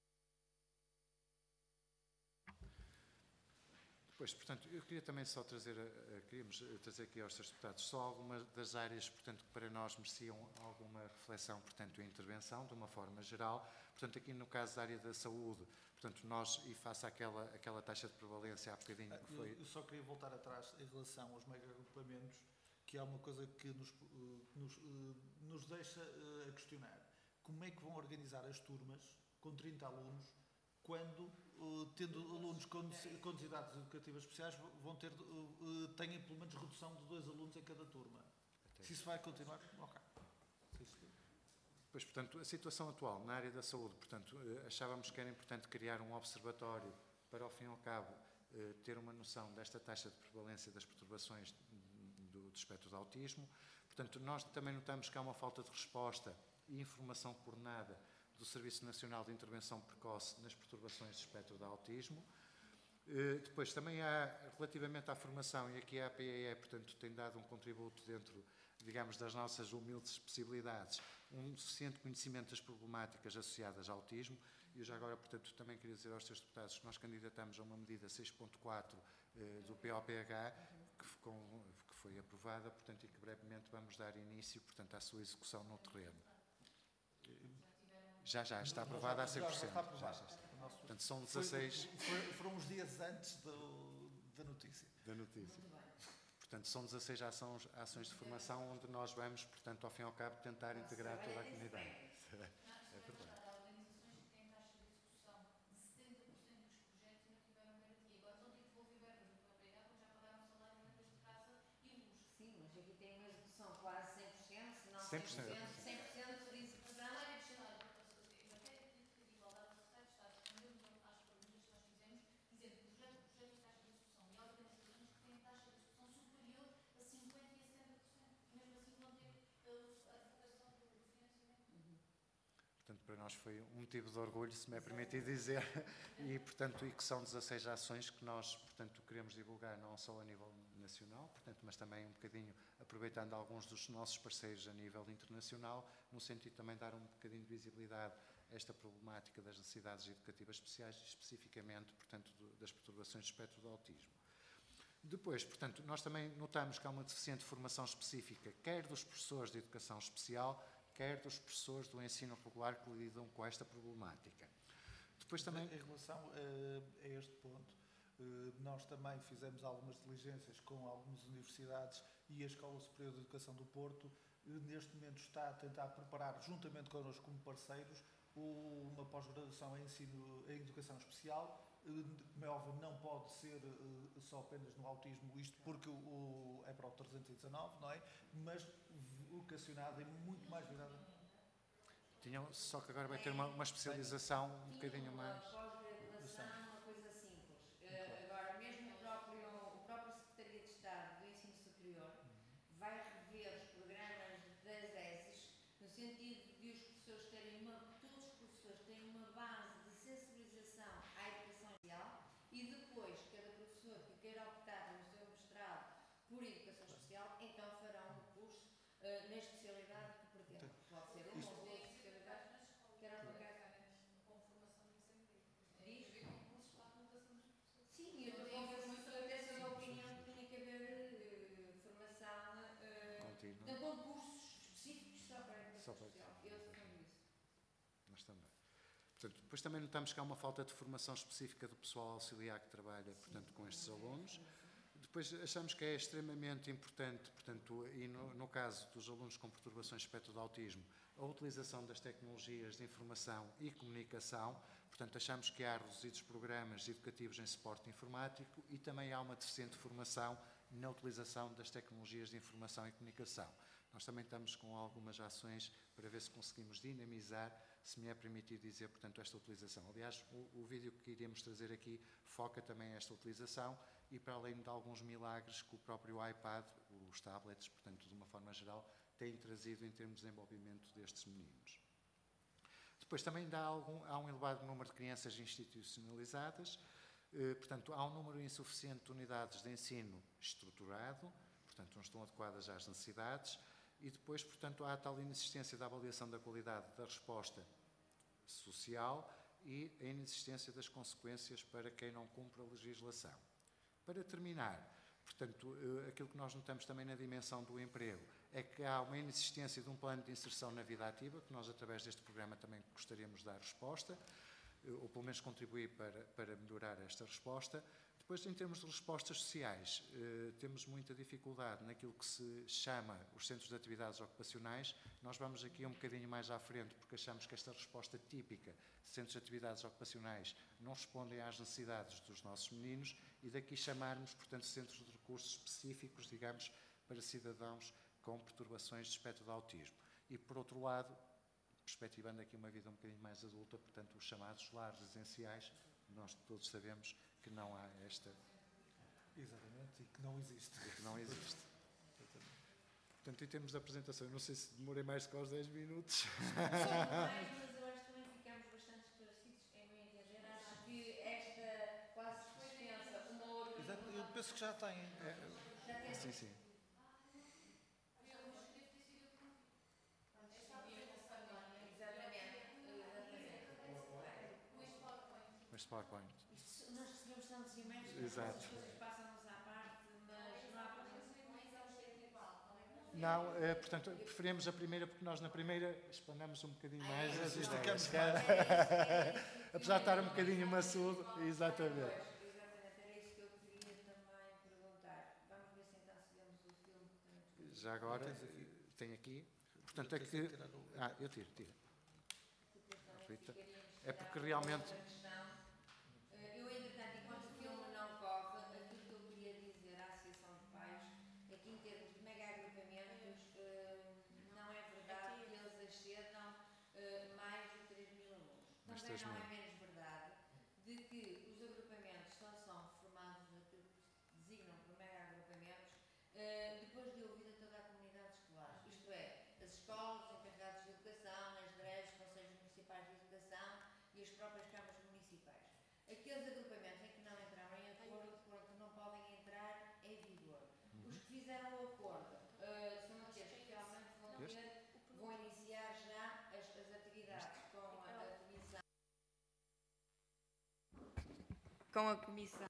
Pois, portanto, eu queria também só trazer, queríamos trazer aqui aos senhores deputados só algumas das áreas, portanto, que para nós mereciam alguma reflexão, portanto, e intervenção, de uma forma geral. Portanto, aqui no caso da área da saúde, portanto, nós, e face àquela, àquela taxa de prevalência há bocadinho que foi... Eu só queria voltar atrás em relação aos mega-agrupamentos, que é uma coisa que nos, nos, nos deixa a questionar. Como é que vão organizar as turmas com trinta alunos, quando, tendo alunos com necessidades educativas especiais, vão ter, têm pelo menos redução de dois alunos em cada turma? Se isso vai continuar, ok. Pois, portanto, a situação atual na área da saúde, portanto, achávamos que era importante criar um observatório para, ao fim e ao cabo, ter uma noção desta taxa de prevalência das perturbações do, do espectro de autismo. Portanto, nós também notamos que há uma falta de resposta e informação coordenada do Serviço Nacional de Intervenção Precoce nas perturbações do espectro de autismo. Depois, também há, relativamente à formação, e aqui a A P E E, portanto, tem dado um contributo dentro, digamos, das nossas humildes possibilidades, um suficiente conhecimento das problemáticas associadas ao autismo. E eu já agora, portanto, também queria dizer aos senhores deputados que nós candidatamos a uma medida seis ponto quatro eh, do P O P H, que, ficou, que foi aprovada, portanto, e que brevemente vamos dar início, portanto, à sua execução no terreno. Já, já, está aprovada a cem por cento. Já, já, já, já está. Portanto, são dezasseis... Foi, foi, foram uns dias antes do, da notícia. Da notícia. Portanto, são dezasseis ações, ações de formação onde nós vamos, portanto, ao fim e ao cabo, tentar integrar toda a comunidade. É verdade. Há organizações que têm taxa de execução de setenta por cento dos projetos e não tiveram garantia. Agora vão ter que devolver verbas do P O P H porque já pagaram o salário, rendas de casa e luz. Sim, mas aqui tem uma execução quase cem por cento, se não cem por cento. cem por cento de execução. Portanto, para nós foi um motivo de orgulho, se me é permitido dizer, e, portanto, e que são dezasseis ações que nós, portanto, queremos divulgar não só a nível nacional, portanto, mas também um bocadinho aproveitando alguns dos nossos parceiros a nível internacional, no sentido de também dar um bocadinho de visibilidade a esta problemática das necessidades educativas especiais, especificamente, portanto, das perturbações do espectro do autismo. Depois, portanto, nós também notamos que há uma deficiente formação específica, quer dos professores de educação especial, quer dos professores do ensino regular que lidam com esta problemática. Depois também... Em relação uh, a este ponto, uh, nós também fizemos algumas diligências com algumas universidades e a Escola Superior de Educação do Porto, uh, neste momento está a tentar preparar, juntamente connosco como parceiros, o, uma pós-graduação em, ensino, em educação especial. Como é óbvio, não pode ser uh, só apenas no autismo, isto porque o, é para o trezentos e dezanove, não é? Mas vocacionado e muito mais virada. Tinham, só que agora vai ter uma, uma especialização um bocadinho mais... Pós-graduação, uma coisa simples. Uh, agora, mesmo o próprio, o próprio Secretaria de Estado do Ensino Superior vai rever os programas das E S Es, no sentido de os professores terem uma, todos os professores têm uma base de sensibilização à educação especial e depois, cada professor que queira optar no seu mestrado por educação especial, então farão um curso uh, na especialidade que pretende. Pode ser uma ou duas especialidades, quer aplicar. Com formação de desemprego. Diz? Cursos para a colocação dos professores. Sim, eu estou com essa da opinião que tinha que haver uh, formação uh, de concursos específicos só para a educação especial. Eu defendo isso. Nós também. Portanto, depois também notamos que há uma falta de formação específica do pessoal auxiliar que trabalha, portanto, com estes alunos. Depois achamos que é extremamente importante, portanto, e no, no caso dos alunos com perturbações de espectro de autismo, a utilização das tecnologias de informação e comunicação, Portanto, achamos que há reduzidos programas educativos em suporte informático e também há uma deficiente formação na utilização das tecnologias de informação e comunicação. Nós também estamos com algumas ações para ver se conseguimos dinamizar, se me é permitido dizer, portanto, esta utilização. Aliás, o, o vídeo que iremos trazer aqui foca também esta utilização e, para além de alguns milagres que o próprio iPad, os tablets, portanto, de uma forma geral, têm trazido em termos de desenvolvimento destes meninos. Depois também ainda há, algum, há um elevado número de crianças institucionalizadas, eh, portanto, há um número insuficiente de unidades de ensino estruturado, portanto, não estão adequadas às necessidades, e depois, portanto, há a tal inexistência da avaliação da qualidade da resposta social e a inexistência das consequências para quem não cumpre a legislação. Para terminar, portanto, aquilo que nós notamos também na dimensão do emprego é que há uma inexistência de um plano de inserção na vida ativa, que nós, através deste programa, também gostaríamos de dar resposta, ou pelo menos contribuir para, para melhorar esta resposta. Depois, em termos de respostas sociais, eh, temos muita dificuldade naquilo que se chama os centros de atividades ocupacionais. Nós vamos aqui um bocadinho mais à frente, porque achamos que esta resposta típica de centros de atividades ocupacionais não respondem às necessidades dos nossos meninos e daqui chamarmos, portanto, centros de recursos específicos, digamos, para cidadãos com perturbações de espectro de autismo. E, por outro lado, perspectivando aqui uma vida um bocadinho mais adulta, portanto, os chamados lares residenciais, nós todos sabemos que não há esta... Exatamente, e que não existe. E que não existe. Portanto, em termos de apresentação, eu não sei se demorei mais que aos dez minutos. Mais, mas eu acho que também ficamos bastante esclarecidos, em meu entender. Acho que esta quase dispensa uma outra... Exato, eu penso que já tem. É, sim, sim. Mas PowerPoint. Isto, nós recebemos tantos e-mails, Exato. as coisas passam-nos à parte, mas não há... Não, é, portanto, preferimos a primeira porque nós na primeira explanamos um bocadinho mais Ah, as explicamos ideias. mais. Apesar de estar um bocadinho maçudo, exatamente. Exatamente, era isso que eu queria também perguntar. Vamos ver se então se vemos o filme que temos. Já agora, tem aqui. Portanto, é que... Ah, eu tiro, tiro. Rita. É porque realmente... Eu, entretanto, enquanto o filme não corre, aquilo que eu queria dizer à Associação de Pais é que, em termos de mega agrupamentos, não é verdade que eles excedam mais de três mil alunos. Também não é menos verdade de que os agrupamentos só são formados naquilo que se designam por mega agrupamentos depois de ouvida toda a comunidade escolar. Isto é, as escolas, os encarregados de educação, as D R E S, os Conselhos Municipais de Educação e as próprias câmaras municipais. Aqueles agrupamentos em que não entraram em acordo, pronto, não podem entrar em vigor. Os que fizeram o acordo uh, são aqueles que realmente vão, ter, vão iniciar já as, as atividades com a, a comissão. Com a comissão.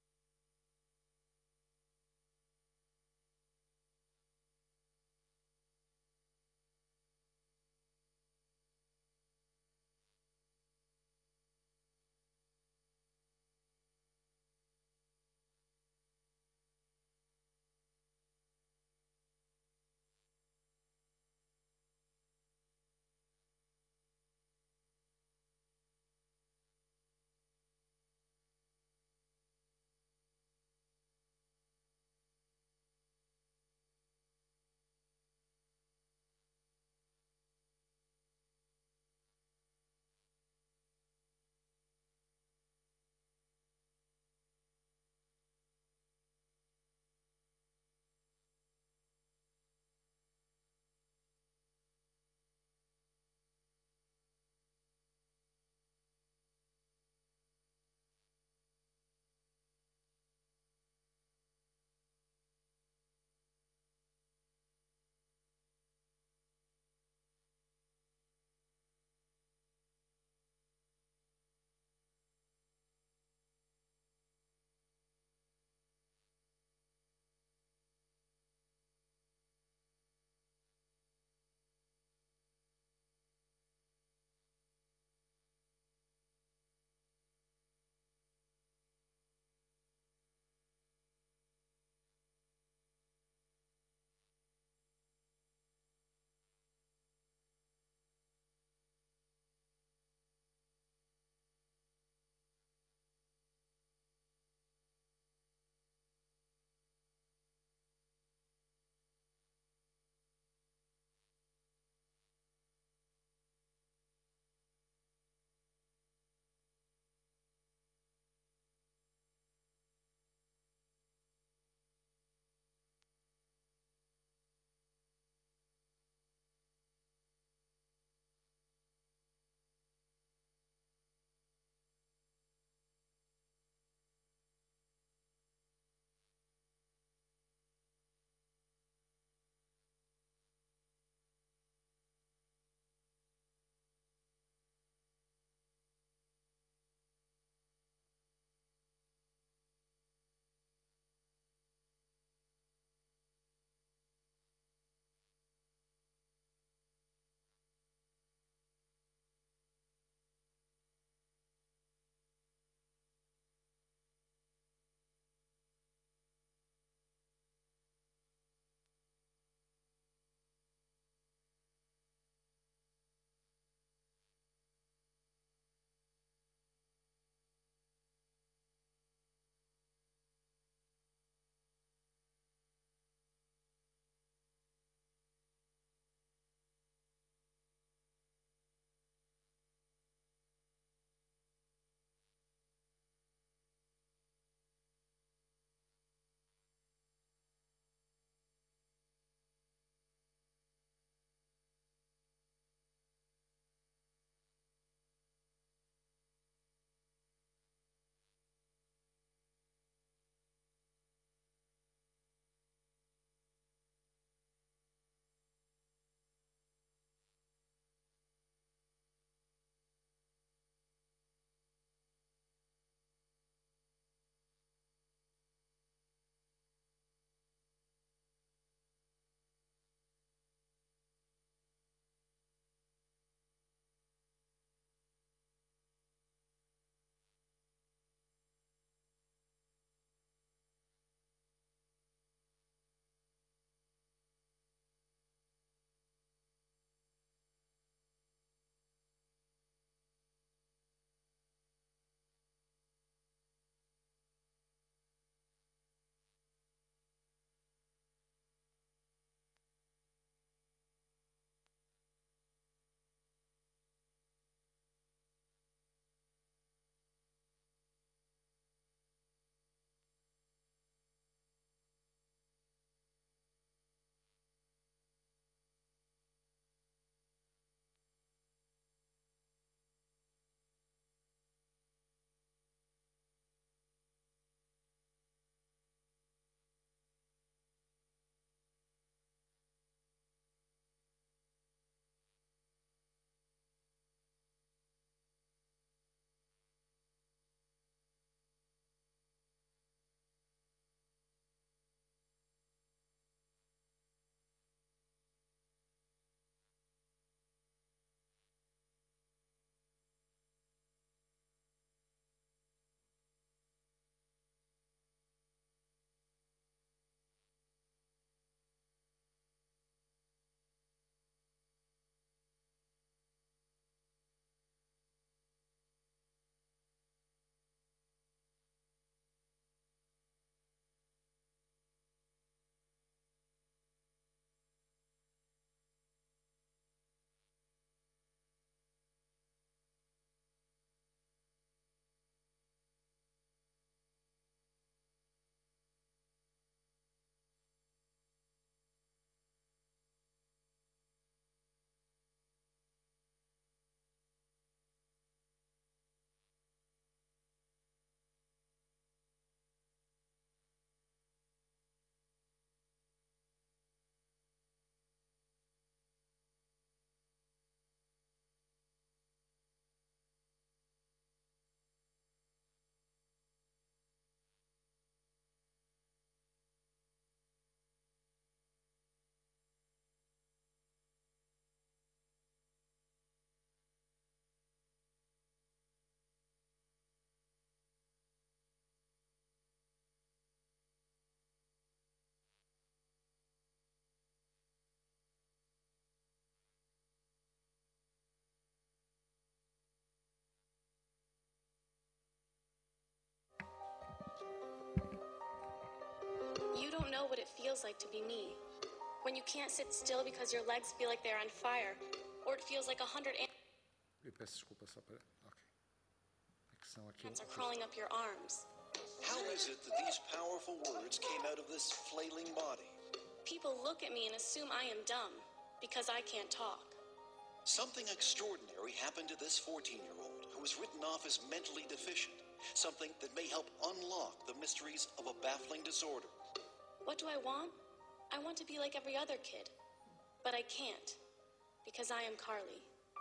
don't know what it feels like to be me. When you can't sit still because your legs feel like they're on fire, or it feels like a hundred Eu peço desculpa só para... Ok. A questão aqui... ants are crawling up your arms. How is it that these powerful words came out of this flailing body? People look at me and assume I am dumb because I can't talk. Something extraordinary happened to this fourteen-year-old who was written off as mentally deficient, something that may help unlock the mysteries of a baffling disorder. What do I want? I want to be like every other kid, but I can't because I am Carly.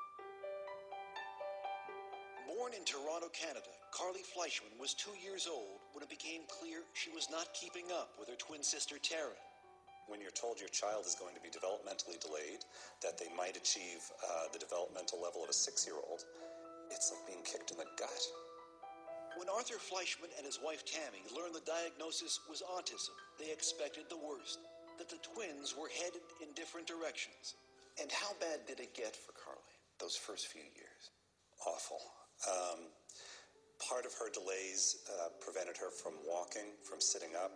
Born in Toronto, Canada, Carly Fleischman was two years old when it became clear she was not keeping up with her twin sister Tara. When you're told your child is going to be developmentally delayed, that they might achieve uh, the developmental level of a six-year-old, it's like being kicked in the gut. When Arthur Fleischman and his wife Tammy learned the diagnosis was autism, they expected the worst, that the twins were headed in different directions. And how bad did it get for Carly those first few years? Awful. Um, part of her delays uh, prevented her from walking, from sitting up.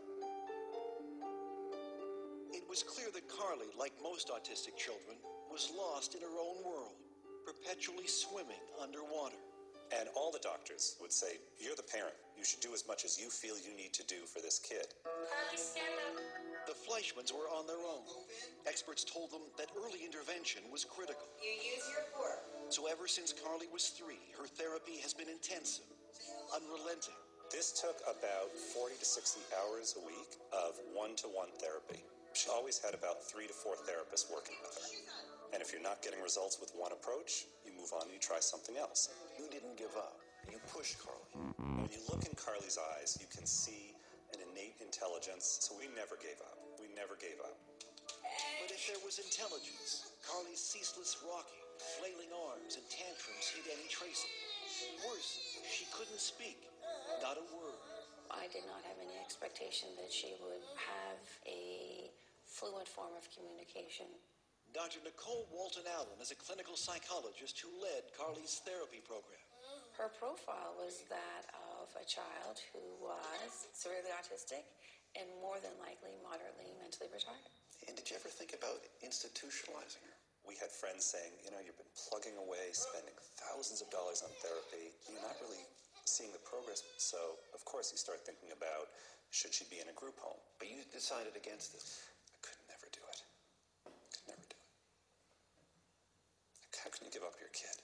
It was clear that Carly, like most autistic children, was lost in her own world, perpetually swimming underwater. And all the doctors would say, you're the parent. You should do as much as you feel you need to do for this kid. Carly, stand up. The Fleischmans were on their own. Experts told them that early intervention was critical. You use your fork. So ever since Carly was three, her therapy has been intensive, unrelenting. This took about forty to sixty hours a week of one-to-one therapy. She always had about three to four therapists working with her. And if you're not getting results with one approach, you move on and you try something else. You didn't give up. You pushed Carly. When you look in Carly's eyes, you can see an innate intelligence. So we never gave up. We never gave up. But if there was intelligence, Carly's ceaseless rocking, flailing arms, and tantrums hid any trace of it. Worse, she couldn't speak. Not a word. I did not have any expectation that she would have a fluent form of communication. Doctor Nicole Walton-Allen is a clinical psychologist who led Carly's therapy program. Her profile was that of a child who was severely autistic and more than likely moderately mentally retarded. And did you ever think about institutionalizing her? We had friends saying, you know, you've been plugging away, spending thousands of dollars on therapy. You're not really seeing the progress. So, of course, you start thinking about, should she be in a group home? But you decided against it. I could never do it. I could never do it. How can you give up your kid?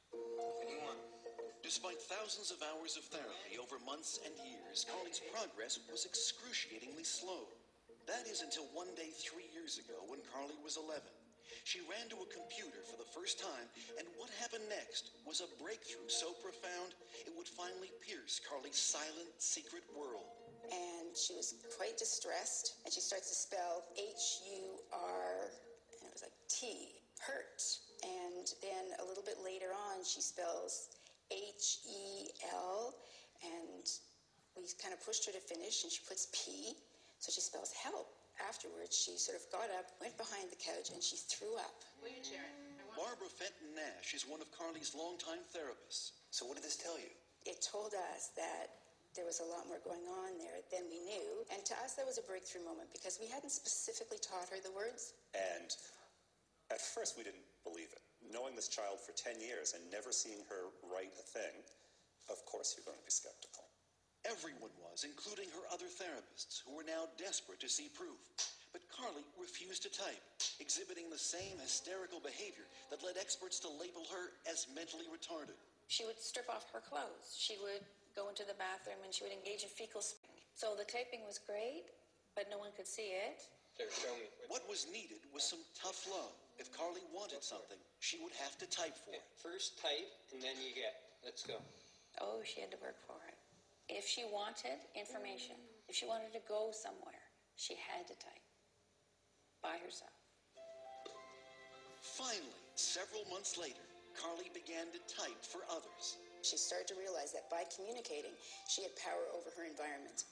Despite thousands of hours of therapy over months and years, Carly's progress was excruciatingly slow. That is until one day three years ago when Carly was eleven. She ran to a computer for the first time, and what happened next was a breakthrough so profound it would finally pierce Carly's silent, secret world. And she was quite distressed, and she starts to spell H U R, and it was like T, hurt. And then a little bit later on, she spells H E L, and we kind of pushed her to finish, and she puts P, so she spells help. Afterwards, she sort of got up, went behind the couch, and she threw up. Barbara Fenton Nash is one of Carly's longtime therapists. So what did this tell you? It told us that there was a lot more going on there than we knew, and to us that was a breakthrough moment because we hadn't specifically taught her the words. And at first we didn't believe it. Knowing this child for ten years and never seeing her write a thing, of course you're going to be skeptical. Everyone was, including her other therapists, who were now desperate to see proof. But Carly refused to type, exhibiting the same hysterical behavior that led experts to label her as mentally retarded. She would strip off her clothes. She would go into the bathroom and she would engage in fecal spring. So the typing was great, but no one could see it. Here, show me. What was needed was some tough love. If Carly wanted something, she would have to type for it. First type, and then you get. Let's go. Oh, she had to work for it. If she wanted information, if she wanted to go somewhere, she had to type by herself. Finally, several months later, Carly began to type for others. She started to realize that by communicating, she had power over her environment.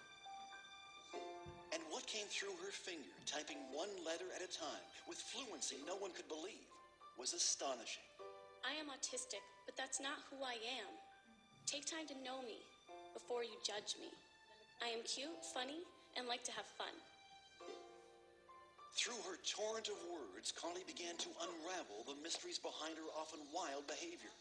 And what came through her finger, typing one letter at a time, with fluency no one could believe, was astonishing. I am autistic, but that's not who I am. Take time to know me before you judge me. I am cute, funny, and like to have fun. Through her torrent of words, Carly began to unravel the mysteries behind her often wild behavior.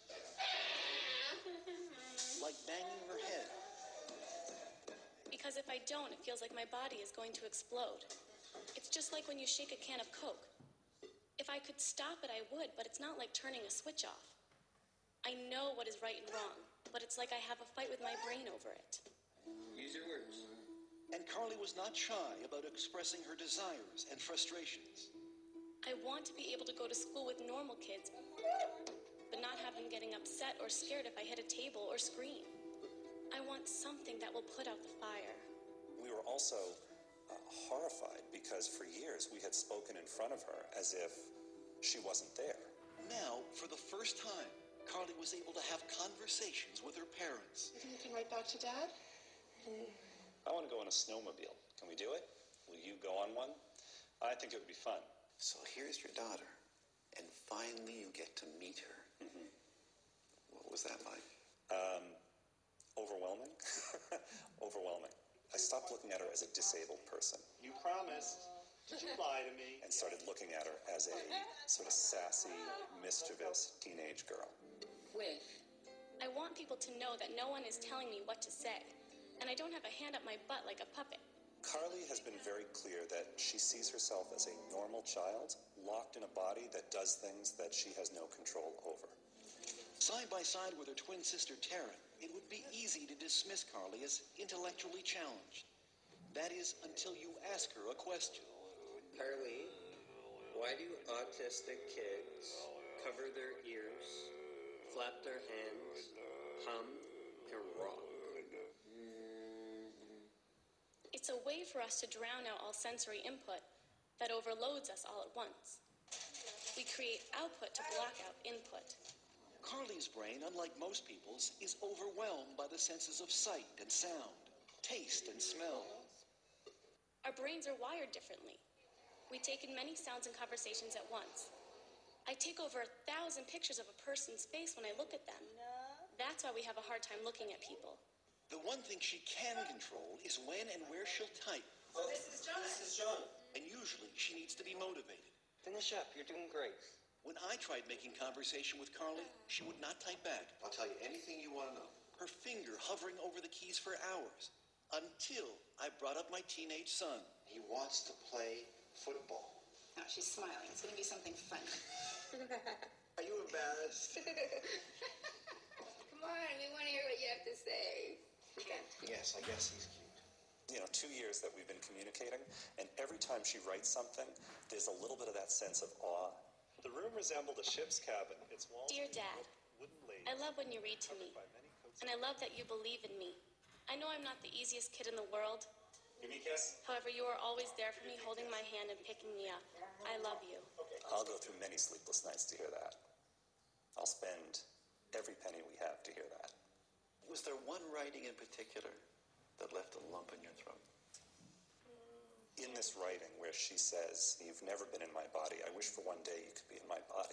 Like banging her head. Because if I don't, it feels like my body is going to explode. It's just like when you shake a can of Coke. If I could stop it, I would, but it's not like turning a switch off. I know what is right and wrong, but it's like I have a fight with my brain over it. Use your words. And Carly was not shy about expressing her desires and frustrations. I want to be able to go to school with normal kids, but not have them getting upset or scared if I hit a table or scream. I want something that will put out the fire. We were also uh, horrified because for years we had spoken in front of her as if she wasn't there. Now, for the first time, Carly was able to have conversations with her parents. You think you can write back to Dad? Mm. I want to go on a snowmobile. Can we do it? Will you go on one? I think it would be fun. So here's your daughter, and finally you get to meet her. Mm-hmm. What was that like? Um, overwhelming. Overwhelming. I stopped looking at her as a disabled person. You promised. Did you lie to me? And started looking at her as a sort of sassy, mischievous teenage girl. With. I want people to know that no one is telling me what to say, and I don't have a hand up my butt like a puppet. Carly has been very clear that she sees herself as a normal child, locked in a body that does things that she has no control over. Side by side with her twin sister Taryn, it would be easy to dismiss Carly as intellectually challenged. That is, until you ask her a question. Carly, why do autistic kids cover their ears, flap their hands, hum, and rock? It's a way for us to drown out all sensory input that overloads us all at once. We create output to block out input. Carly's brain, unlike most people's, is overwhelmed by the senses of sight and sound, taste and smell. Our brains are wired differently. We take in many sounds and conversations at once. I take over a thousand pictures of a person's face when I look at them. That's why we have a hard time looking at people. The one thing she can control is when and where she'll type. Oh, this is John. This is John. And usually she needs to be motivated. Finish up. You're doing great. When I tried making conversation with Carly, she would not type back. I'll tell you anything you want to know. Her finger hovering over the keys for hours, until I brought up my teenage son. He wants to play football. No, she's smiling. It's going to be something funny. Are you embarrassed? Come on, we want to hear what you have to say. Yes, I guess he's cute. You know, two years that we've been communicating, and every time she writes something, there's a little bit of that sense of awe. The room resembled a ship's cabin. Its walls Dear Dad, I love when you read to me, and I love that you believe in me. I know I'm not the easiest kid in the world. Give me a kiss. However, you are always there for me, holding my hand and picking me up. I love you. I'll go through many sleepless nights to hear that. I'll spend every penny we have to hear that. Was there one writing in particular that left a lump in your throat? In this writing where she says, "You've never been in my body. I wish for one day you could be in my body."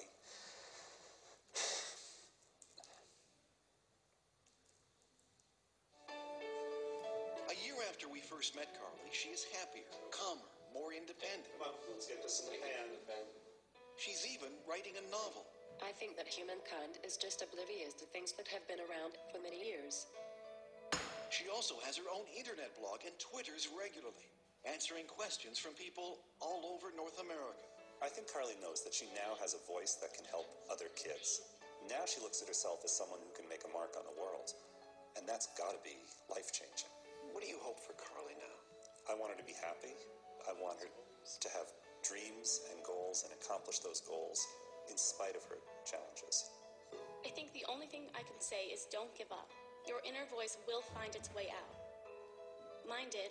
A year after we first met Carly, she is happier, calmer, more independent. Come on, let's get this in the pan, Ben. She's even writing a novel. I think that humankind is just oblivious to things that have been around for many years. She also has her own internet blog and Twitters regularly, answering questions from people all over North America. I think Carly knows that she now has a voice that can help other kids. Now she looks at herself as someone who can make a mark on the world, and that's got to be life-changing. What do you hope for Carly now? I want her to be happy. I want her to have dreams and goals and accomplish those goals in spite of her challenges. I think the only thing I can say is don't give up. Your inner voice will find its way out. Mine did.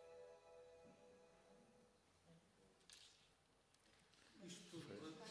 Isto tudo,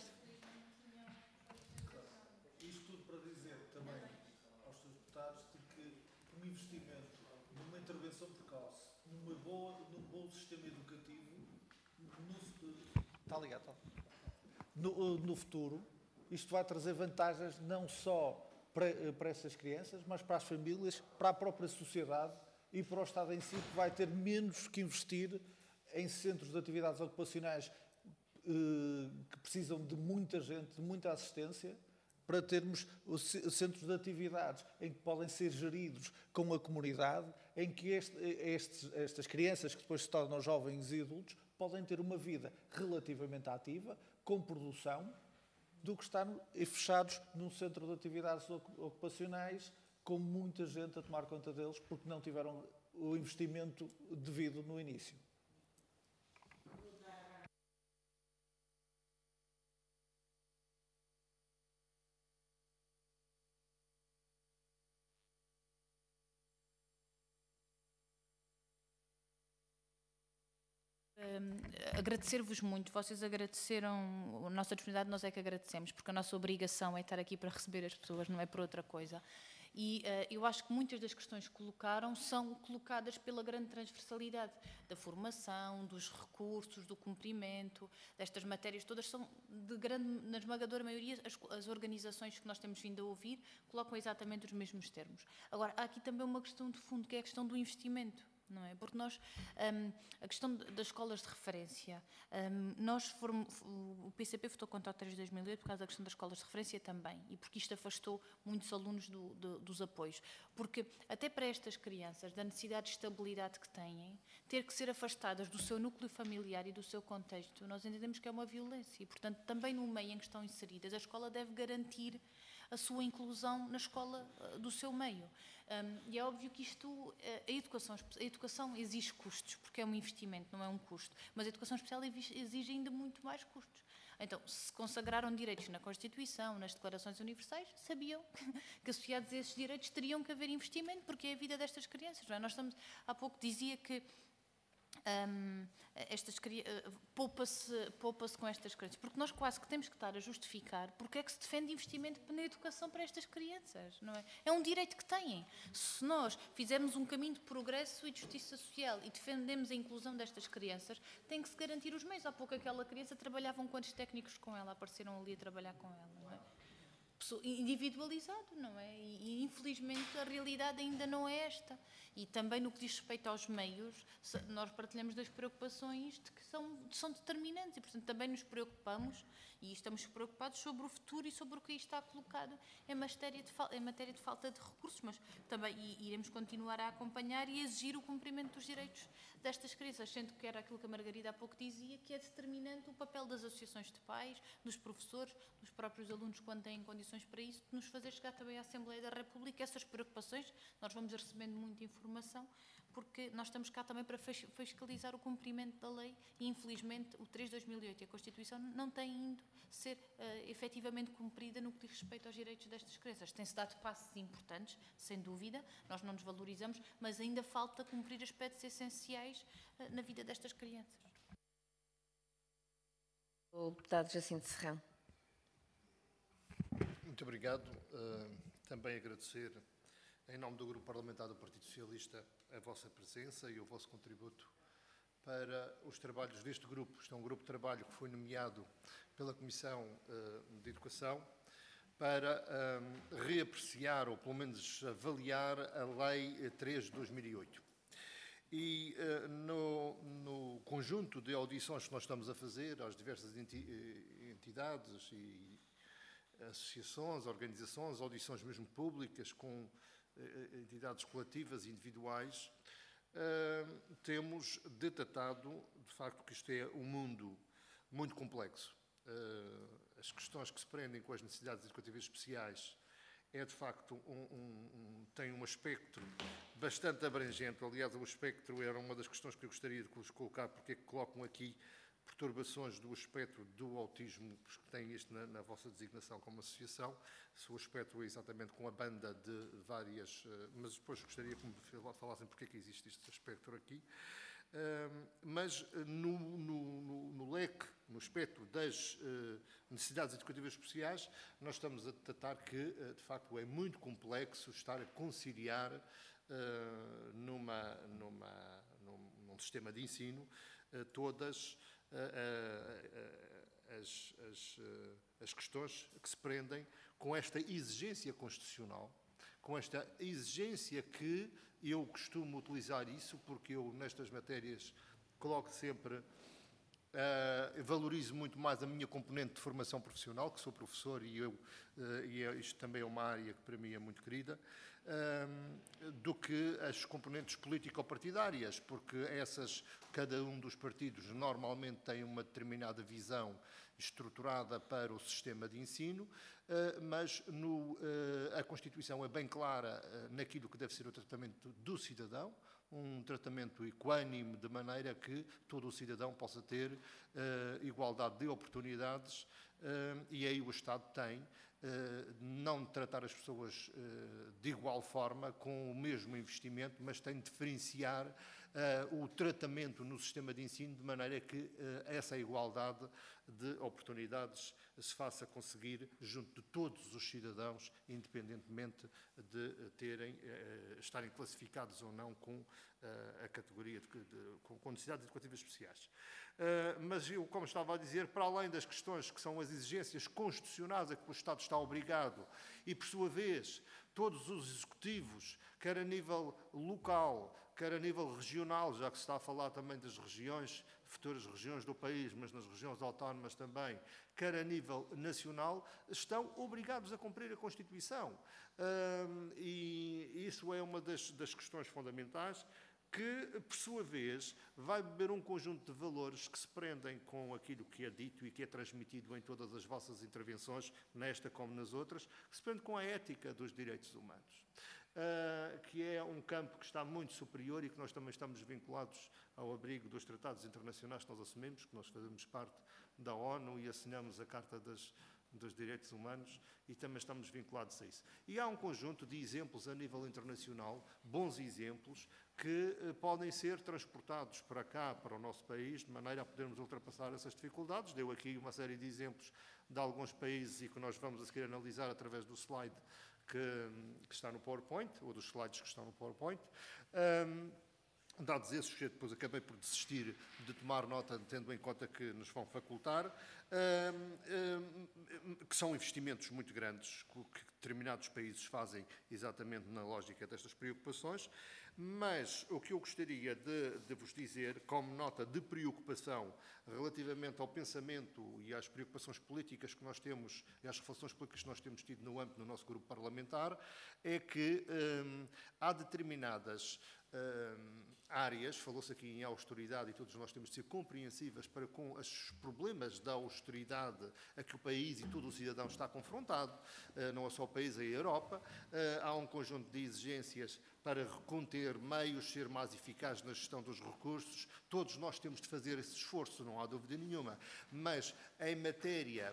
isto tudo para dizer também aos seus deputados de que um investimento numa intervenção precoce, numa boa, num bom sistema educativo, no, está ligado, está. No, no futuro, isto vai trazer vantagens não só para, para essas crianças, mas para as famílias, para a própria sociedade e para o Estado em si, que vai ter menos que investir em centros de atividades ocupacionais que precisam de muita gente, de muita assistência, para termos os centros de atividades em que podem ser geridos com a comunidade, em que este, estes, estas crianças, que depois se tornam jovens e adultos, podem ter uma vida relativamente ativa, com produção, do que estar fechados num centro de atividades ocupacionais, com muita gente a tomar conta deles, porque não tiveram o investimento devido no início. Um, agradecer-vos muito, vocês agradeceram a nossa disponibilidade, nós é que agradecemos, porque a nossa obrigação é estar aqui para receber as pessoas, não é por outra coisa. E uh, eu acho que muitas das questões que colocaram são colocadas pela grande transversalidade da formação, dos recursos, do cumprimento, destas matérias todas, são de grande, na esmagadora maioria, as, as organizações que nós temos vindo a ouvir colocam exatamente os mesmos termos. Agora, há aqui também uma questão de fundo, que é a questão do investimento. Não é? Porque nós, um, a questão das escolas de referência, um, nós foram, o P C P votou contra o três de dois mil e oito por causa da questão das escolas de referência também, e porque isto afastou muitos alunos do, do, dos apoios. Porque até para estas crianças, da necessidade de estabilidade que têm, ter que ser afastadas do seu núcleo familiar e do seu contexto, nós entendemos que é uma violência. E, portanto, também no meio em que estão inseridas, a escola deve garantir a sua inclusão na escola uh, do seu meio. Um, e é óbvio que isto, uh, a, educação, a educação exige custos, porque é um investimento, não é um custo, mas a educação especial exige ainda muito mais custos. Então, se consagraram direitos na Constituição, nas declarações universais, sabiam que associados a esses direitos teriam que haver investimento, porque é a vida destas crianças. Não é? Nós estamos, há pouco dizia que Um, estas, uh, poupa-se, poupa-se com estas crianças, porque nós quase que temos que estar a justificar porque é que se defende investimento na educação para estas crianças, não é? É um direito que têm. Se nós fizermos um caminho de progresso e de justiça social e defendemos a inclusão destas crianças, tem que se garantir os meios. Há pouco aquela criança, trabalhavam quantos técnicos com ela, apareceram ali a trabalhar com ela, não é? Individualizado, não é? E, e infelizmente a realidade ainda não é esta. E também no que diz respeito aos meios, nós partilhamos das preocupações de que são, são determinantes e, portanto, também nos preocupamos e estamos preocupados sobre o futuro e sobre o que aí está colocado em matéria de, em matéria de falta de recursos, mas também iremos continuar a acompanhar e exigir o cumprimento dos direitos destas crianças, sendo que era aquilo que a Margarida há pouco dizia, que é determinante o papel das associações de pais, dos professores, dos próprios alunos, quando têm condições para isso, de nos fazer chegar também à Assembleia da República essas preocupações. Nós vamos recebendo muita informação, porque nós estamos cá também para fiscalizar o cumprimento da lei e, infelizmente, o três de dois mil e oito e a Constituição não têm ido ser uh, efetivamente cumprida no que diz respeito aos direitos destas crianças. Tem-se dado passos importantes, sem dúvida, nós não nos valorizamos, mas ainda falta cumprir aspectos essenciais uh, na vida destas crianças. O deputado Jacinto Serrão. Muito obrigado. Uh, também agradecer, em nome do Grupo Parlamentar do Partido Socialista, a vossa presença e o vosso contributo para os trabalhos deste grupo. Este é um grupo de trabalho que foi nomeado pela Comissão uh, de Educação para uh, reapreciar, ou pelo menos avaliar, a Lei três de dois mil e oito. E uh, no, no conjunto de audições que nós estamos a fazer às diversas entidades e associações, organizações, audições mesmo públicas com uh, entidades coletivas e individuais, uh, temos detectado, de facto, que isto é um mundo muito complexo. Uh, as questões que se prendem com as necessidades educativas especiais é, de facto, um, um, um, tem um espectro bastante abrangente. Aliás, o espectro era uma das questões que eu gostaria de colocar, porque é que colocam aqui perturbações do espectro do autismo, porque tem isto na, na vossa designação como associação. Se o espectro é exatamente com a banda de várias... Mas depois gostaria que me falassem porque é que existe este espectro aqui. Uh, mas no, no, no, no leque, no espectro das uh, necessidades educativas especiais, nós estamos a tratar que, uh, de facto, é muito complexo estar a conciliar uh, numa, numa, num, num sistema de ensino uh, todas uh, uh, as, as, uh, as questões que se prendem com esta exigência constitucional com esta exigência que eu costumo utilizar isso, porque eu nestas matérias coloco sempre, uh, valorizo muito mais a minha componente de formação profissional, que sou professor e, eu, uh, e é, isto também é uma área que para mim é muito querida, uh, do que as componentes político-partidárias, porque essas, cada um dos partidos normalmente tem uma determinada visão estruturada para o sistema de ensino, mas no, a Constituição é bem clara naquilo que deve ser o tratamento do cidadão, um tratamento equânime, de maneira que todo o cidadão possa ter igualdade de oportunidades, e aí o Estado tem não tratar as pessoas de igual forma, com o mesmo investimento, mas tem de diferenciar o tratamento no sistema de ensino, de maneira que essa igualdade de oportunidades se faça conseguir junto de todos os cidadãos, independentemente de terem, estarem classificados ou não com a categoria, de, de, com necessidades educativas especiais. Mas eu, como estava a dizer, para além das questões que são as exigências constitucionais a que o Estado está obrigado e, por sua vez, todos os executivos, quer a nível local, quer a nível regional, já que se está a falar também das regiões, futuras regiões do país, mas nas regiões autónomas também, quer a nível nacional, estão obrigados a cumprir a Constituição. Um, e isso é uma das, das questões fundamentais, que, por sua vez, vai beber um conjunto de valores que se prendem com aquilo que é dito e que é transmitido em todas as vossas intervenções, nesta como nas outras, que se prende com a ética dos direitos humanos. Uh, que é um campo que está muito superior e que nós também estamos vinculados ao abrigo dos tratados internacionais que nós assumimos, que nós fazemos parte da ONU e assinamos a Carta das, dos Direitos Humanos e também estamos vinculados a isso. E há um conjunto de exemplos a nível internacional, bons exemplos, que uh, podem ser transportados para cá, para o nosso país, de maneira a podermos ultrapassar essas dificuldades. Deu aqui uma série de exemplos de alguns países e que nós vamos a seguir analisar através do slide Que, que está no PowerPoint, ou dos slides que estão no PowerPoint. Um, dados esses, depois acabei por desistir de tomar nota, tendo em conta que nos vão facultar, um, um, que são investimentos muito grandes, que determinados países fazem exatamente na lógica destas preocupações, mas o que eu gostaria de, de vos dizer, como nota de preocupação relativamente ao pensamento e às preocupações políticas que nós temos, e às reflexões políticas que nós temos tido no âmbito do nosso grupo parlamentar, é que hum, há determinadas hum, áreas, falou-se aqui em austeridade, e todos nós temos de ser compreensivas para com os problemas da austeridade a que o país e todo o cidadão está confrontado, não é só o país, é a Europa. Há um conjunto de exigências para conter meios, ser mais eficaz na gestão dos recursos. Todos nós temos de fazer esse esforço, não há dúvida nenhuma. Mas em matéria...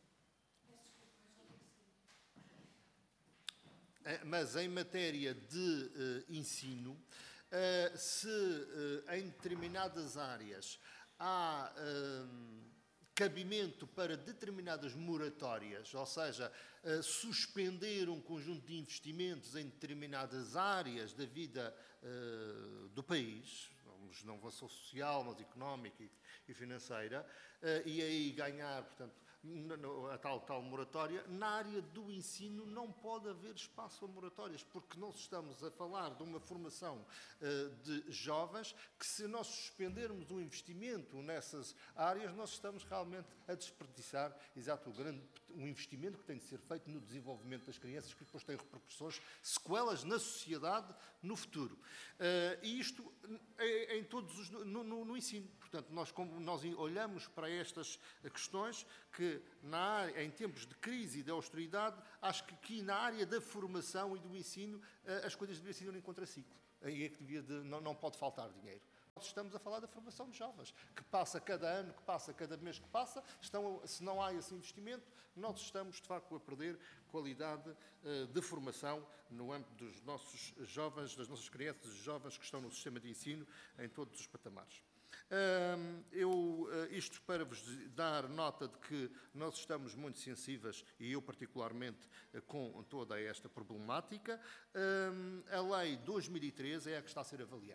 Mas em matéria de uh, ensino, uh, se uh, em determinadas áreas há uh, cabimento para determinadas moratórias, ou seja, uh, suspender um conjunto de investimentos em determinadas áreas da vida uh, do país, não só social, mas económica e, e financeira, uh, e aí ganhar, portanto, a tal, tal moratória, na área do ensino não pode haver espaço a moratórias, porque nós estamos a falar de uma formação uh, de jovens que, se nós suspendermos o investimento nessas áreas, nós estamos realmente a desperdiçar exato o grande um investimento que tem de ser feito no desenvolvimento das crianças, que depois tem repercussões, sequelas na sociedade no futuro. Uh, e isto é, é em todos os, no, no, no ensino. Portanto, nós, como nós olhamos para estas questões, que na área, em tempos de crise e de austeridade, acho que aqui na área da formação e do ensino as coisas deviam ser em contraciclo. Aí é que devia de, não, não pode faltar dinheiro. Nós estamos a falar da formação de jovens, que passa cada ano, que passa cada mês que passa, estão, se não há esse investimento, nós estamos de facto a perder qualidade uh, de formação no âmbito dos nossos jovens, das nossas crianças e jovens que estão no sistema de ensino em todos os patamares. Uh, eu, uh, isto para vos dar nota de que nós estamos muito sensíveis, e eu particularmente, uh, com toda esta problemática. Uh, a Lei dois mil e treze é a que está a ser avaliada.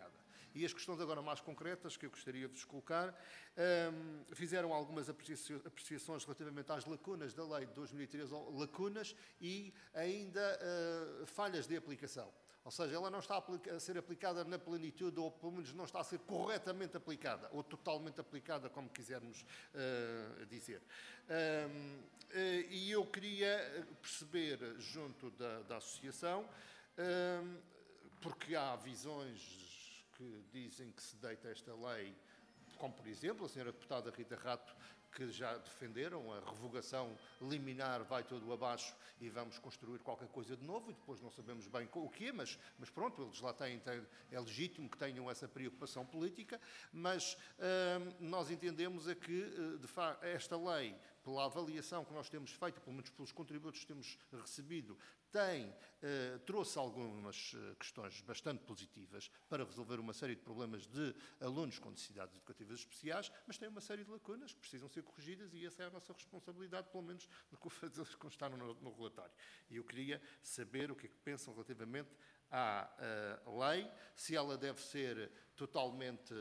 E as questões agora mais concretas que eu gostaria de vos colocar, um, fizeram algumas apreciações relativamente às lacunas da lei de dois mil e treze, lacunas e ainda uh, falhas de aplicação. Ou seja, ela não está a ser aplicada na plenitude, ou pelo menos não está a ser corretamente aplicada, ou totalmente aplicada, como quisermos uh, dizer. Um, uh, e eu queria perceber, junto da, da associação, um, porque há visões que dizem que se deita esta lei, como por exemplo a senhora deputada Rita Rato, que já defenderam a revogação liminar, vai todo abaixo e vamos construir qualquer coisa de novo, e depois não sabemos bem o que é, mas, mas pronto, eles lá têm, têm, é legítimo que tenham essa preocupação política, mas hum, nós entendemos é que, de facto, esta lei, pela avaliação que nós temos feito, pelo menos pelos contributos que temos recebido, tem, eh, trouxe algumas eh, questões bastante positivas para resolver uma série de problemas de alunos com necessidades educativas especiais, mas tem uma série de lacunas que precisam ser corrigidas e essa é a nossa responsabilidade, pelo menos no que fazê-las constar no, no relatório. E eu queria saber o que é que pensam relativamente à uh, lei, se ela deve ser totalmente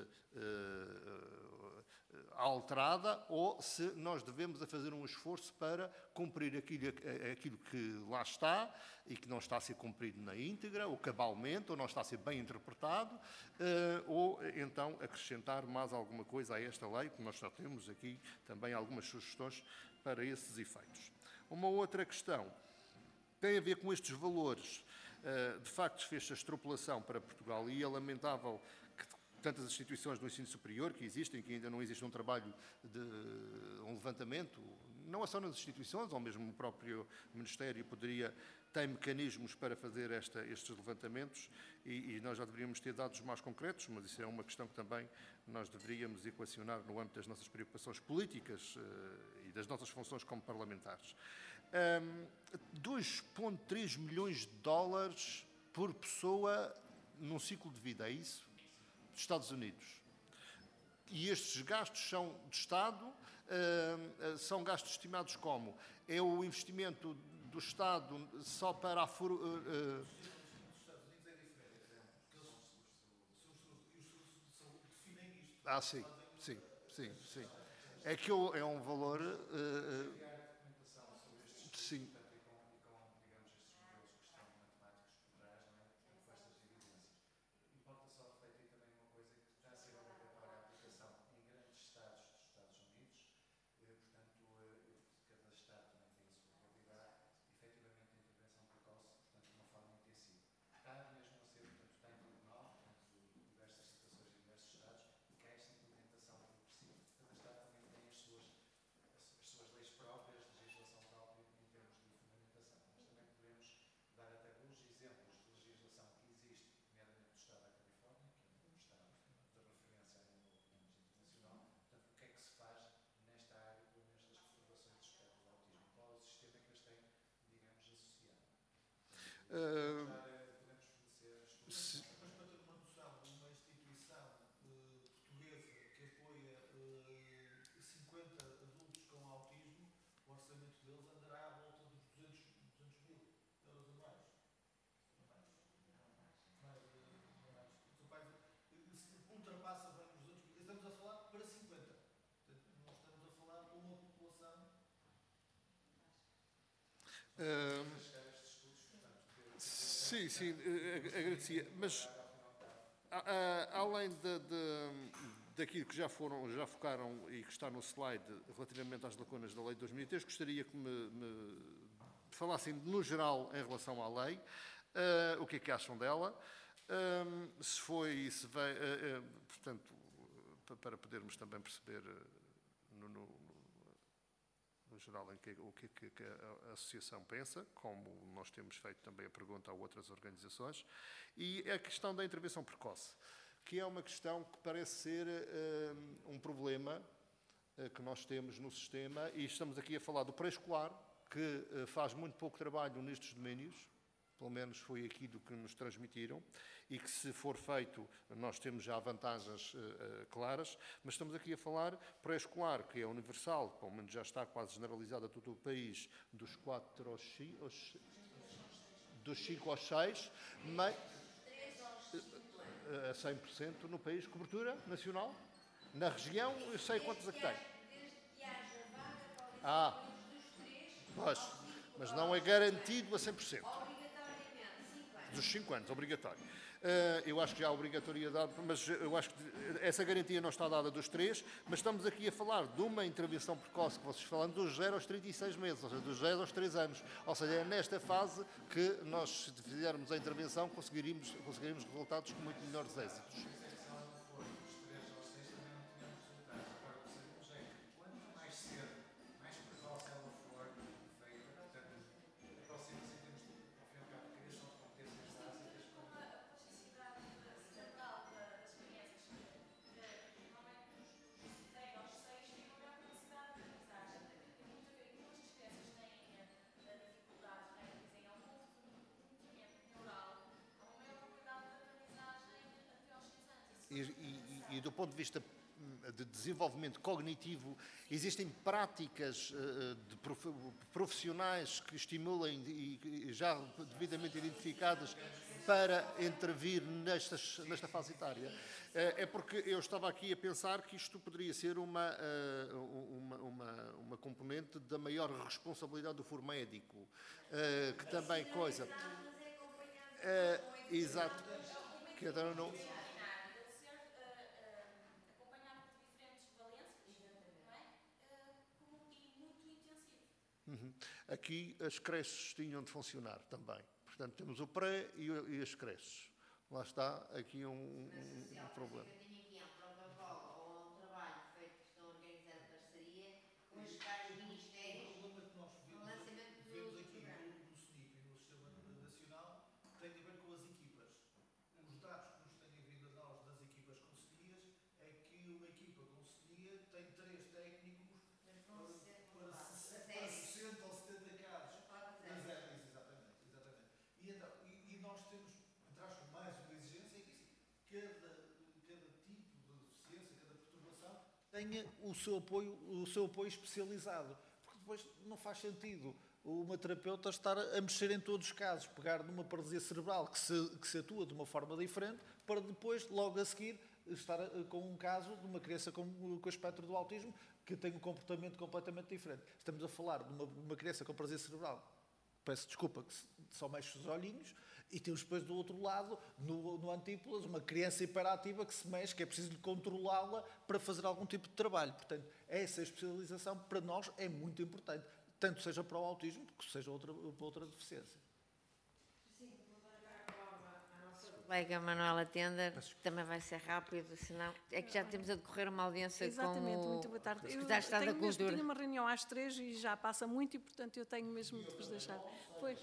uh, alterada ou se nós devemos a fazer um esforço para cumprir aquilo, aquilo que lá está e que não está a ser cumprido na íntegra, ou cabalmente, ou não está a ser bem interpretado, uh, ou então acrescentar mais alguma coisa a esta lei, que nós já temos aqui também algumas sugestões para esses efeitos. Uma outra questão tem a ver com estes valores. Uh, de facto, fez-se a extrapolação para Portugal e é lamentável que tantas instituições do ensino superior que existem, que ainda não existe um trabalho de um levantamento, não é só nas instituições, ou mesmo o próprio Ministério poderia ter mecanismos para fazer esta, estes levantamentos e, e nós já deveríamos ter dados mais concretos, mas isso é uma questão que também nós deveríamos equacionar no âmbito das nossas preocupações políticas uh, e das nossas funções como parlamentares. Um, dois vírgula três milhões de dólares por pessoa num ciclo de vida, é isso? Dos Estados Unidos. E estes gastos são de Estado, uh, são gastos estimados como? É o investimento do Estado só para a... For, uh, uh, ah, sim, sim, sim, sim. É que eu, é um valor... Uh, uh, sim. Uh, se... Mas para ter uma noção, uma instituição uh, portuguesa que apoia uh, cinquenta adultos com autismo, o orçamento deles andará à volta dos duzentos mil euros a mais. Mais. Mais. mais. Se ultrapassa bem os duzentos mil, estamos a falar para cinquenta. Não estamos a falar de uma população. Uh... Sim, sim, agradecia, mas a, a, além de, de, daquilo que já foram, já focaram e que está no slide relativamente às lacunas da lei de dois mil e três, gostaria que me, me falassem no geral em relação à lei, uh, o que é que acham dela, um, se foi, se vai, uh, uh, portanto, para podermos também perceber uh, no, no no geral, em que, o que, que, que a associação pensa, como nós temos feito também a pergunta a outras organizações, e a questão da intervenção precoce, que é uma questão que parece ser uh, um problema uh, que nós temos no sistema, e estamos aqui a falar do pré-escolar, que uh, faz muito pouco trabalho nestes domínios, pelo menos foi aquilo que nos transmitiram, e que se for feito, nós temos já vantagens uh, uh, claras, mas estamos aqui a falar pré-escolar, que é universal, pelo menos já está quase generalizado a todo o país, dos quatro aos cinco, dos cinco aos seis, mas... a cem por cento no país, cobertura nacional. Na região, eu sei quantos é que tem. Ah, pois, mas não é garantido a cem por cento. Dos cinco anos, obrigatório. Uh, eu acho que já há obrigatoriedade, mas eu acho que essa garantia não está dada dos três, mas estamos aqui a falar de uma intervenção precoce, que vocês falam dos zero aos trinta e seis meses, ou seja, dos zero aos três anos. Ou seja, é nesta fase que nós, se fizermos a intervenção, conseguiríamos, conseguiríamos resultados com muito melhores êxitos. E, e, e do ponto de vista de desenvolvimento cognitivo, existem práticas uh, de prof, profissionais que estimulem e, e já devidamente identificadas para intervir nestas, nesta fase etária. Uh, é porque eu estava aqui a pensar que isto poderia ser uma, uh, uma, uma, uma componente da maior responsabilidade do foro médico, uh, que também coisa... Uh, exato. Que eu não... Uhum. Aqui as creches tinham de funcionar também. Portanto, temos o pré e, e as creches. Lá está aqui um, um, um problema. Eu tenho aqui um protocolo ou um trabalho feito que estão a organizar a parceria com os vários ministérios. O problema que nós vemos, lançamento do, vemos do aqui programa. no, no S N I P e no Sistema Nacional tem a ver com as equipas. Os dados que nos têm vindo a nós das equipas conselhias é que uma equipa conselhia tem três técnicos para, para sessenta ou setenta casos. Mas é, exatamente, exatamente. E, então, e, e nós temos, entrar com mais uma exigência, que cada, cada tipo de deficiência, cada perturbação, tenha o seu apoio, o seu apoio especializado. Porque depois não faz sentido uma terapeuta estar a mexer em todos os casos, pegar numa paralisia cerebral que se, que se atua de uma forma diferente, para depois, logo a seguir, estar com um caso de uma criança com, com o espectro do autismo que tem um comportamento completamente diferente. Estamos a falar de uma, uma criança com paralisia cerebral, peço desculpa, que só mexe os olhinhos, e temos depois do outro lado, no, no antípodas, uma criança hiperativa que se mexe, que é preciso controlá-la para fazer algum tipo de trabalho. Portanto, essa especialização para nós é muito importante, tanto seja para o autismo, como seja outra, para outra deficiência. Colega Manuela Tenda, que também vai ser rápido, senão é que já temos a decorrer uma audiência Exatamente, com o muito boa tarde. Secretário Eu de Estado da tenho mesmo, Cultura. tinha uma reunião às três e já passa muito e, portanto, eu tenho mesmo de vos deixar. Pois.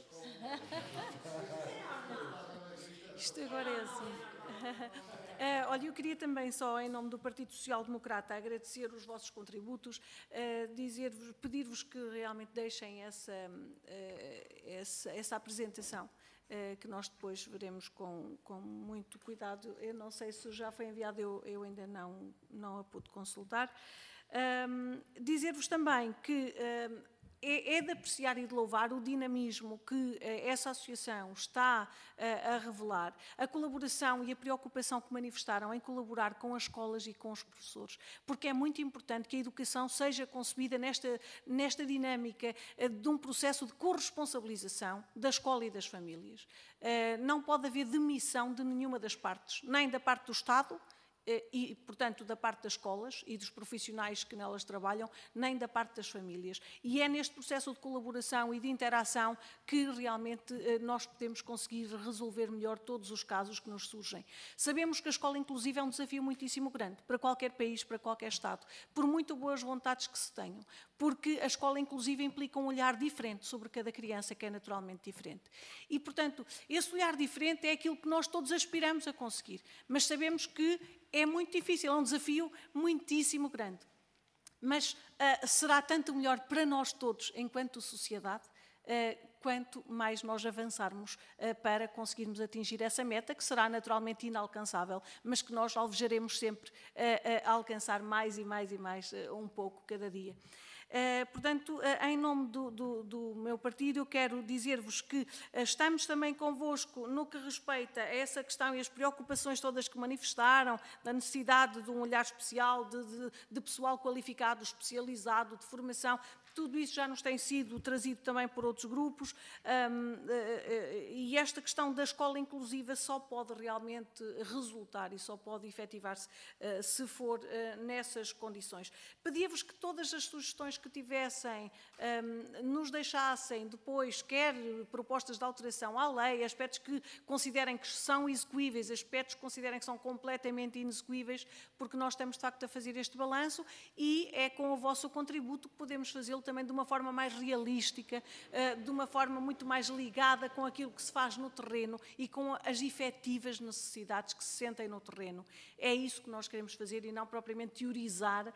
Isto agora é assim. Uh, olha, eu queria também só, em nome do Partido Social Democrata, agradecer os vossos contributos, uh, dizer-vos, pedir-vos que realmente deixem essa, uh, essa, essa apresentação, uh, que nós depois veremos com, com muito cuidado. Eu não sei se já foi enviado, eu, eu ainda não, não a pude consultar. Um, dizer-vos também que um, é, é de apreciar e de louvar o dinamismo que uh, essa associação está uh, a revelar, a colaboração e a preocupação que manifestaram em colaborar com as escolas e com os professores, porque é muito importante que a educação seja concebida nesta, nesta dinâmica uh, de um processo de corresponsabilização da escola e das famílias. Uh, não pode haver demissão de nenhuma das partes, nem da parte do Estado, e, portanto, da parte das escolas e dos profissionais que nelas trabalham, nem da parte das famílias. E é neste processo de colaboração e de interação que realmente nós podemos conseguir resolver melhor todos os casos que nos surgem. Sabemos que a escola inclusiva é um desafio muitíssimo grande para qualquer país, para qualquer Estado, por muito boas vontades que se tenham, porque a escola inclusiva implica um olhar diferente sobre cada criança, que é naturalmente diferente. E, portanto, esse olhar diferente é aquilo que nós todos aspiramos a conseguir, mas sabemos que é muito difícil, é um desafio muitíssimo grande. Mas uh, será tanto melhor para nós todos, enquanto sociedade, uh, quanto mais nós avançarmos uh, para conseguirmos atingir essa meta, que será naturalmente inalcançável, mas que nós alvejaremos sempre uh, uh, a alcançar mais e mais e mais uh, um pouco cada dia. Uh, portanto, uh, em nome do, do, do meu partido, eu quero dizer-vos que uh, estamos também convosco no que respeita a essa questão e as preocupações todas que manifestaram, da necessidade de um olhar especial, de, de, de pessoal qualificado, especializado, de formação. Tudo isso já nos tem sido trazido também por outros grupos, um, uh, uh, e esta questão da escola inclusiva só pode realmente resultar e só pode efetivar-se uh, se for uh, nessas condições. Pedia-vos que todas as sugestões que tivessem um, nos deixassem depois, quer propostas de alteração à lei, aspectos que considerem que são execuíveis, aspectos que considerem que são completamente inexecuíveis, porque nós estamos de facto a fazer este balanço e é com o vosso contributo que podemos fazê-lo também de uma forma mais realística, de uma forma muito mais ligada com aquilo que se faz no terreno e com as efetivas necessidades que se sentem no terreno. É isso que nós queremos fazer e não propriamente teorizar,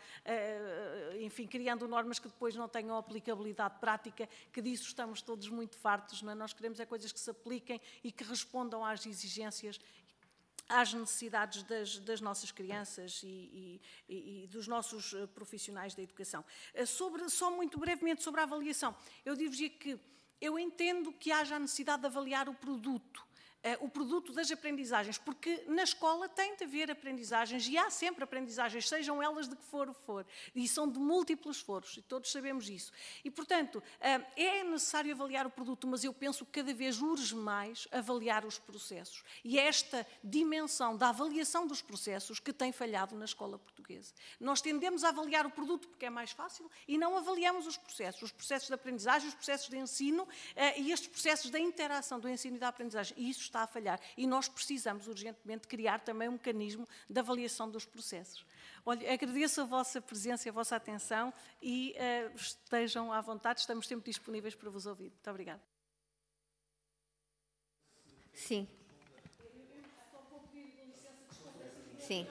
enfim, criando normas que depois não tenham aplicabilidade prática, que disso estamos todos muito fartos, não é? Nós queremos é coisas que se apliquem e que respondam às exigências, às necessidades das, das nossas crianças e, e, e dos nossos profissionais da educação. Sobre, só muito brevemente sobre a avaliação, eu digo-vos que eu entendo que haja a necessidade de avaliar o produto, o produto das aprendizagens, porque na escola tem de haver aprendizagens e há sempre aprendizagens, sejam elas de que for for, e são de múltiplos foros, e todos sabemos isso. E, portanto, é necessário avaliar o produto, mas eu penso que cada vez urge mais avaliar os processos. E é esta dimensão da avaliação dos processos que tem falhado na escola portuguesa. Nós tendemos a avaliar o produto porque é mais fácil e não avaliamos os processos, os processos de aprendizagem, os processos de ensino e estes processos da interação do ensino e da aprendizagem. E isso está a falhar e nós precisamos urgentemente criar também um mecanismo de avaliação dos processos. Olha, agradeço a vossa presença e a vossa atenção e uh, estejam à vontade, estamos sempre disponíveis para vos ouvir. Muito obrigada. Sim. Sim.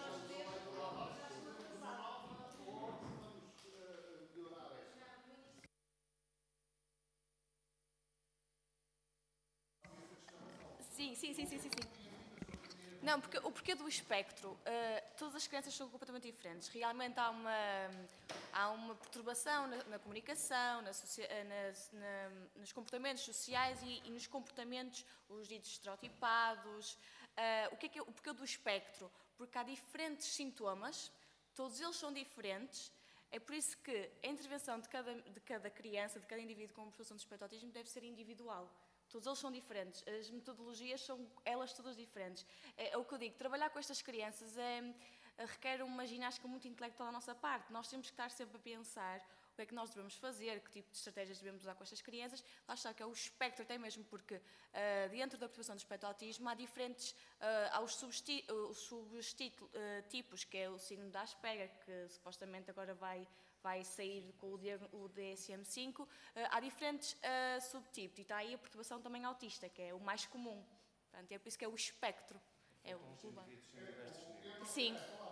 Sim, sim, sim, sim, sim, sim. Não, porque o porquê do espectro, uh, todas as crianças são completamente diferentes. Realmente há uma, há uma perturbação na, na comunicação, na, nas, na, nos comportamentos sociais e, e nos comportamentos, os ditos estereotipados. Uh, o, que é que é, o porquê do espectro? Porque há diferentes sintomas, todos eles são diferentes. É por isso que a intervenção de cada, de cada criança, de cada indivíduo com perturbação de espectro autismo deve ser individual. Todos eles são diferentes, as metodologias são elas todas diferentes. É, é o que eu digo, trabalhar com estas crianças é, requer uma ginástica muito intelectual da nossa parte. Nós temos que estar sempre a pensar o que é que nós devemos fazer, que tipo de estratégias devemos usar com estas crianças. Lá está que é o espectro, até mesmo porque uh, dentro da perturbação do espectro autismo há diferentes, uh, há os subtipos, uh, que é o síndrome da Asperger, que supostamente agora vai... vai sair com o D S M cinco, uh, há diferentes uh, subtipos, e está aí a perturbação também autista, que é o mais comum. Portanto, é por isso que é o espectro. É o global. Sim.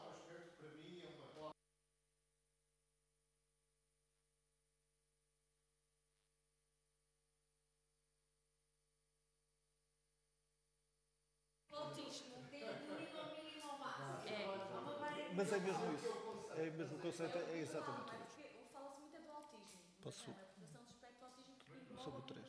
Autismo. Mas é mesmo isso. É mesmo o conceito, é exatamente isso. Fala-se muito é do autismo. Posso? A perturbação do espectro autismo sobre o três.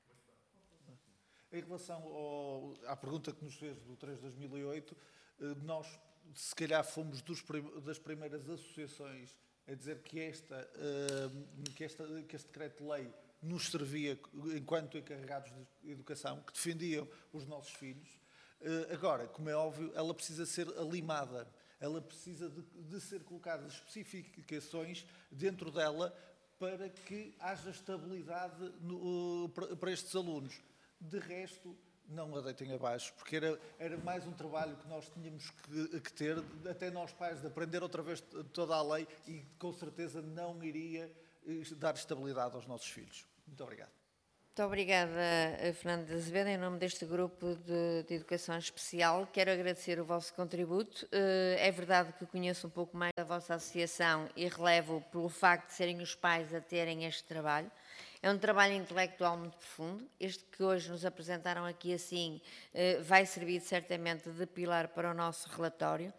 Em relação ao, à pergunta que nos fez do três de dois mil e oito, nós, se calhar, fomos dos, das primeiras associações a dizer que, esta, que, esta, que este decreto-lei nos servia enquanto encarregados de educação, que defendiam os nossos filhos. Agora, como é óbvio, ela precisa ser alimada. Ela precisa de, de ser colocadas especificações dentro dela para que haja estabilidade no, para, para estes alunos. De resto, não a deitem abaixo, porque era, era mais um trabalho que nós tínhamos que, que ter, até nós pais, de aprender outra vez toda a lei e com certeza não iria dar estabilidade aos nossos filhos. Muito obrigado. Muito obrigada, Fernando de Azevedo. Em nome deste grupo de, de Educação Especial, quero agradecer o vosso contributo. É verdade que conheço um pouco mais da vossa associação e relevo pelo facto de serem os pais a terem este trabalho. É um trabalho intelectual muito profundo. Este que hoje nos apresentaram aqui assim vai servir certamente de pilar para o nosso relatório.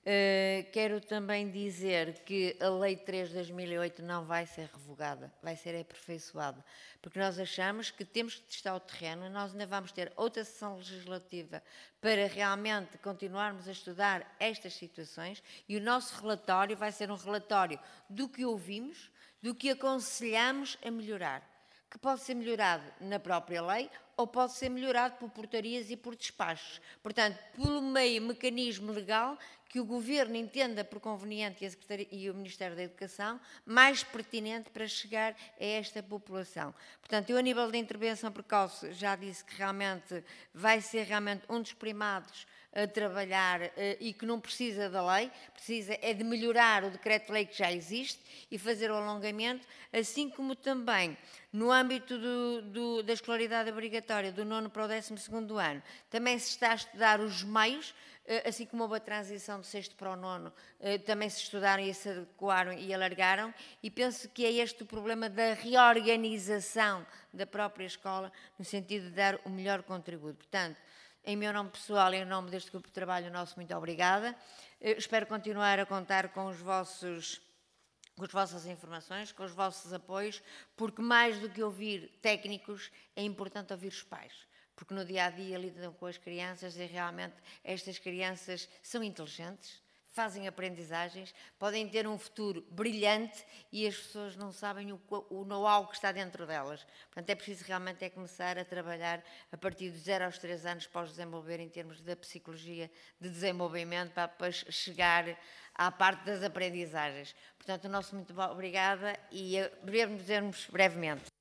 Uh, quero também dizer que a Lei três de dois mil e oito não vai ser revogada, vai ser aperfeiçoada, porque nós achamos que temos que testar o terreno, nós ainda vamos ter outra sessão legislativa para realmente continuarmos a estudar estas situações e o nosso relatório vai ser um relatório do que ouvimos, do que aconselhamos a melhorar, que pode ser melhorado na própria lei ou pode ser melhorado por portarias e por despachos. Portanto, pelo meio mecanismo legal que o Governo entenda por conveniente e, a Secretaria, e o Ministério da Educação mais pertinente para chegar a esta população. Portanto, eu a nível de intervenção precoce já disse que realmente vai ser realmente um dos primados a trabalhar uh, e que não precisa da lei, precisa é de melhorar o decreto-lei que já existe e fazer o alongamento, assim como também no âmbito do, do, da escolaridade obrigatória do nono para o décimo segundo ano, também se está a estudar os meios, uh, assim como houve a transição do sexto para o nono, uh, também se estudaram e se adequaram e alargaram, e penso que é este o problema da reorganização da própria escola, no sentido de dar o melhor contributo. Portanto, em meu nome pessoal e em nome deste grupo de trabalho nosso, muito obrigada. Eu espero continuar a contar com os vossos, com as vossas informações, com os vossos apoios, porque mais do que ouvir técnicos, é importante ouvir os pais, porque no dia-a-dia lidam com as crianças e realmente estas crianças são inteligentes, fazem aprendizagens, podem ter um futuro brilhante e as pessoas não sabem o, o know-how que está dentro delas. Portanto, é preciso realmente é começar a trabalhar a partir dos zero aos três anos para os desenvolver em termos da psicologia de desenvolvimento, para depois chegar à parte das aprendizagens. Portanto, o nosso muito obrigada e veremos brevemente.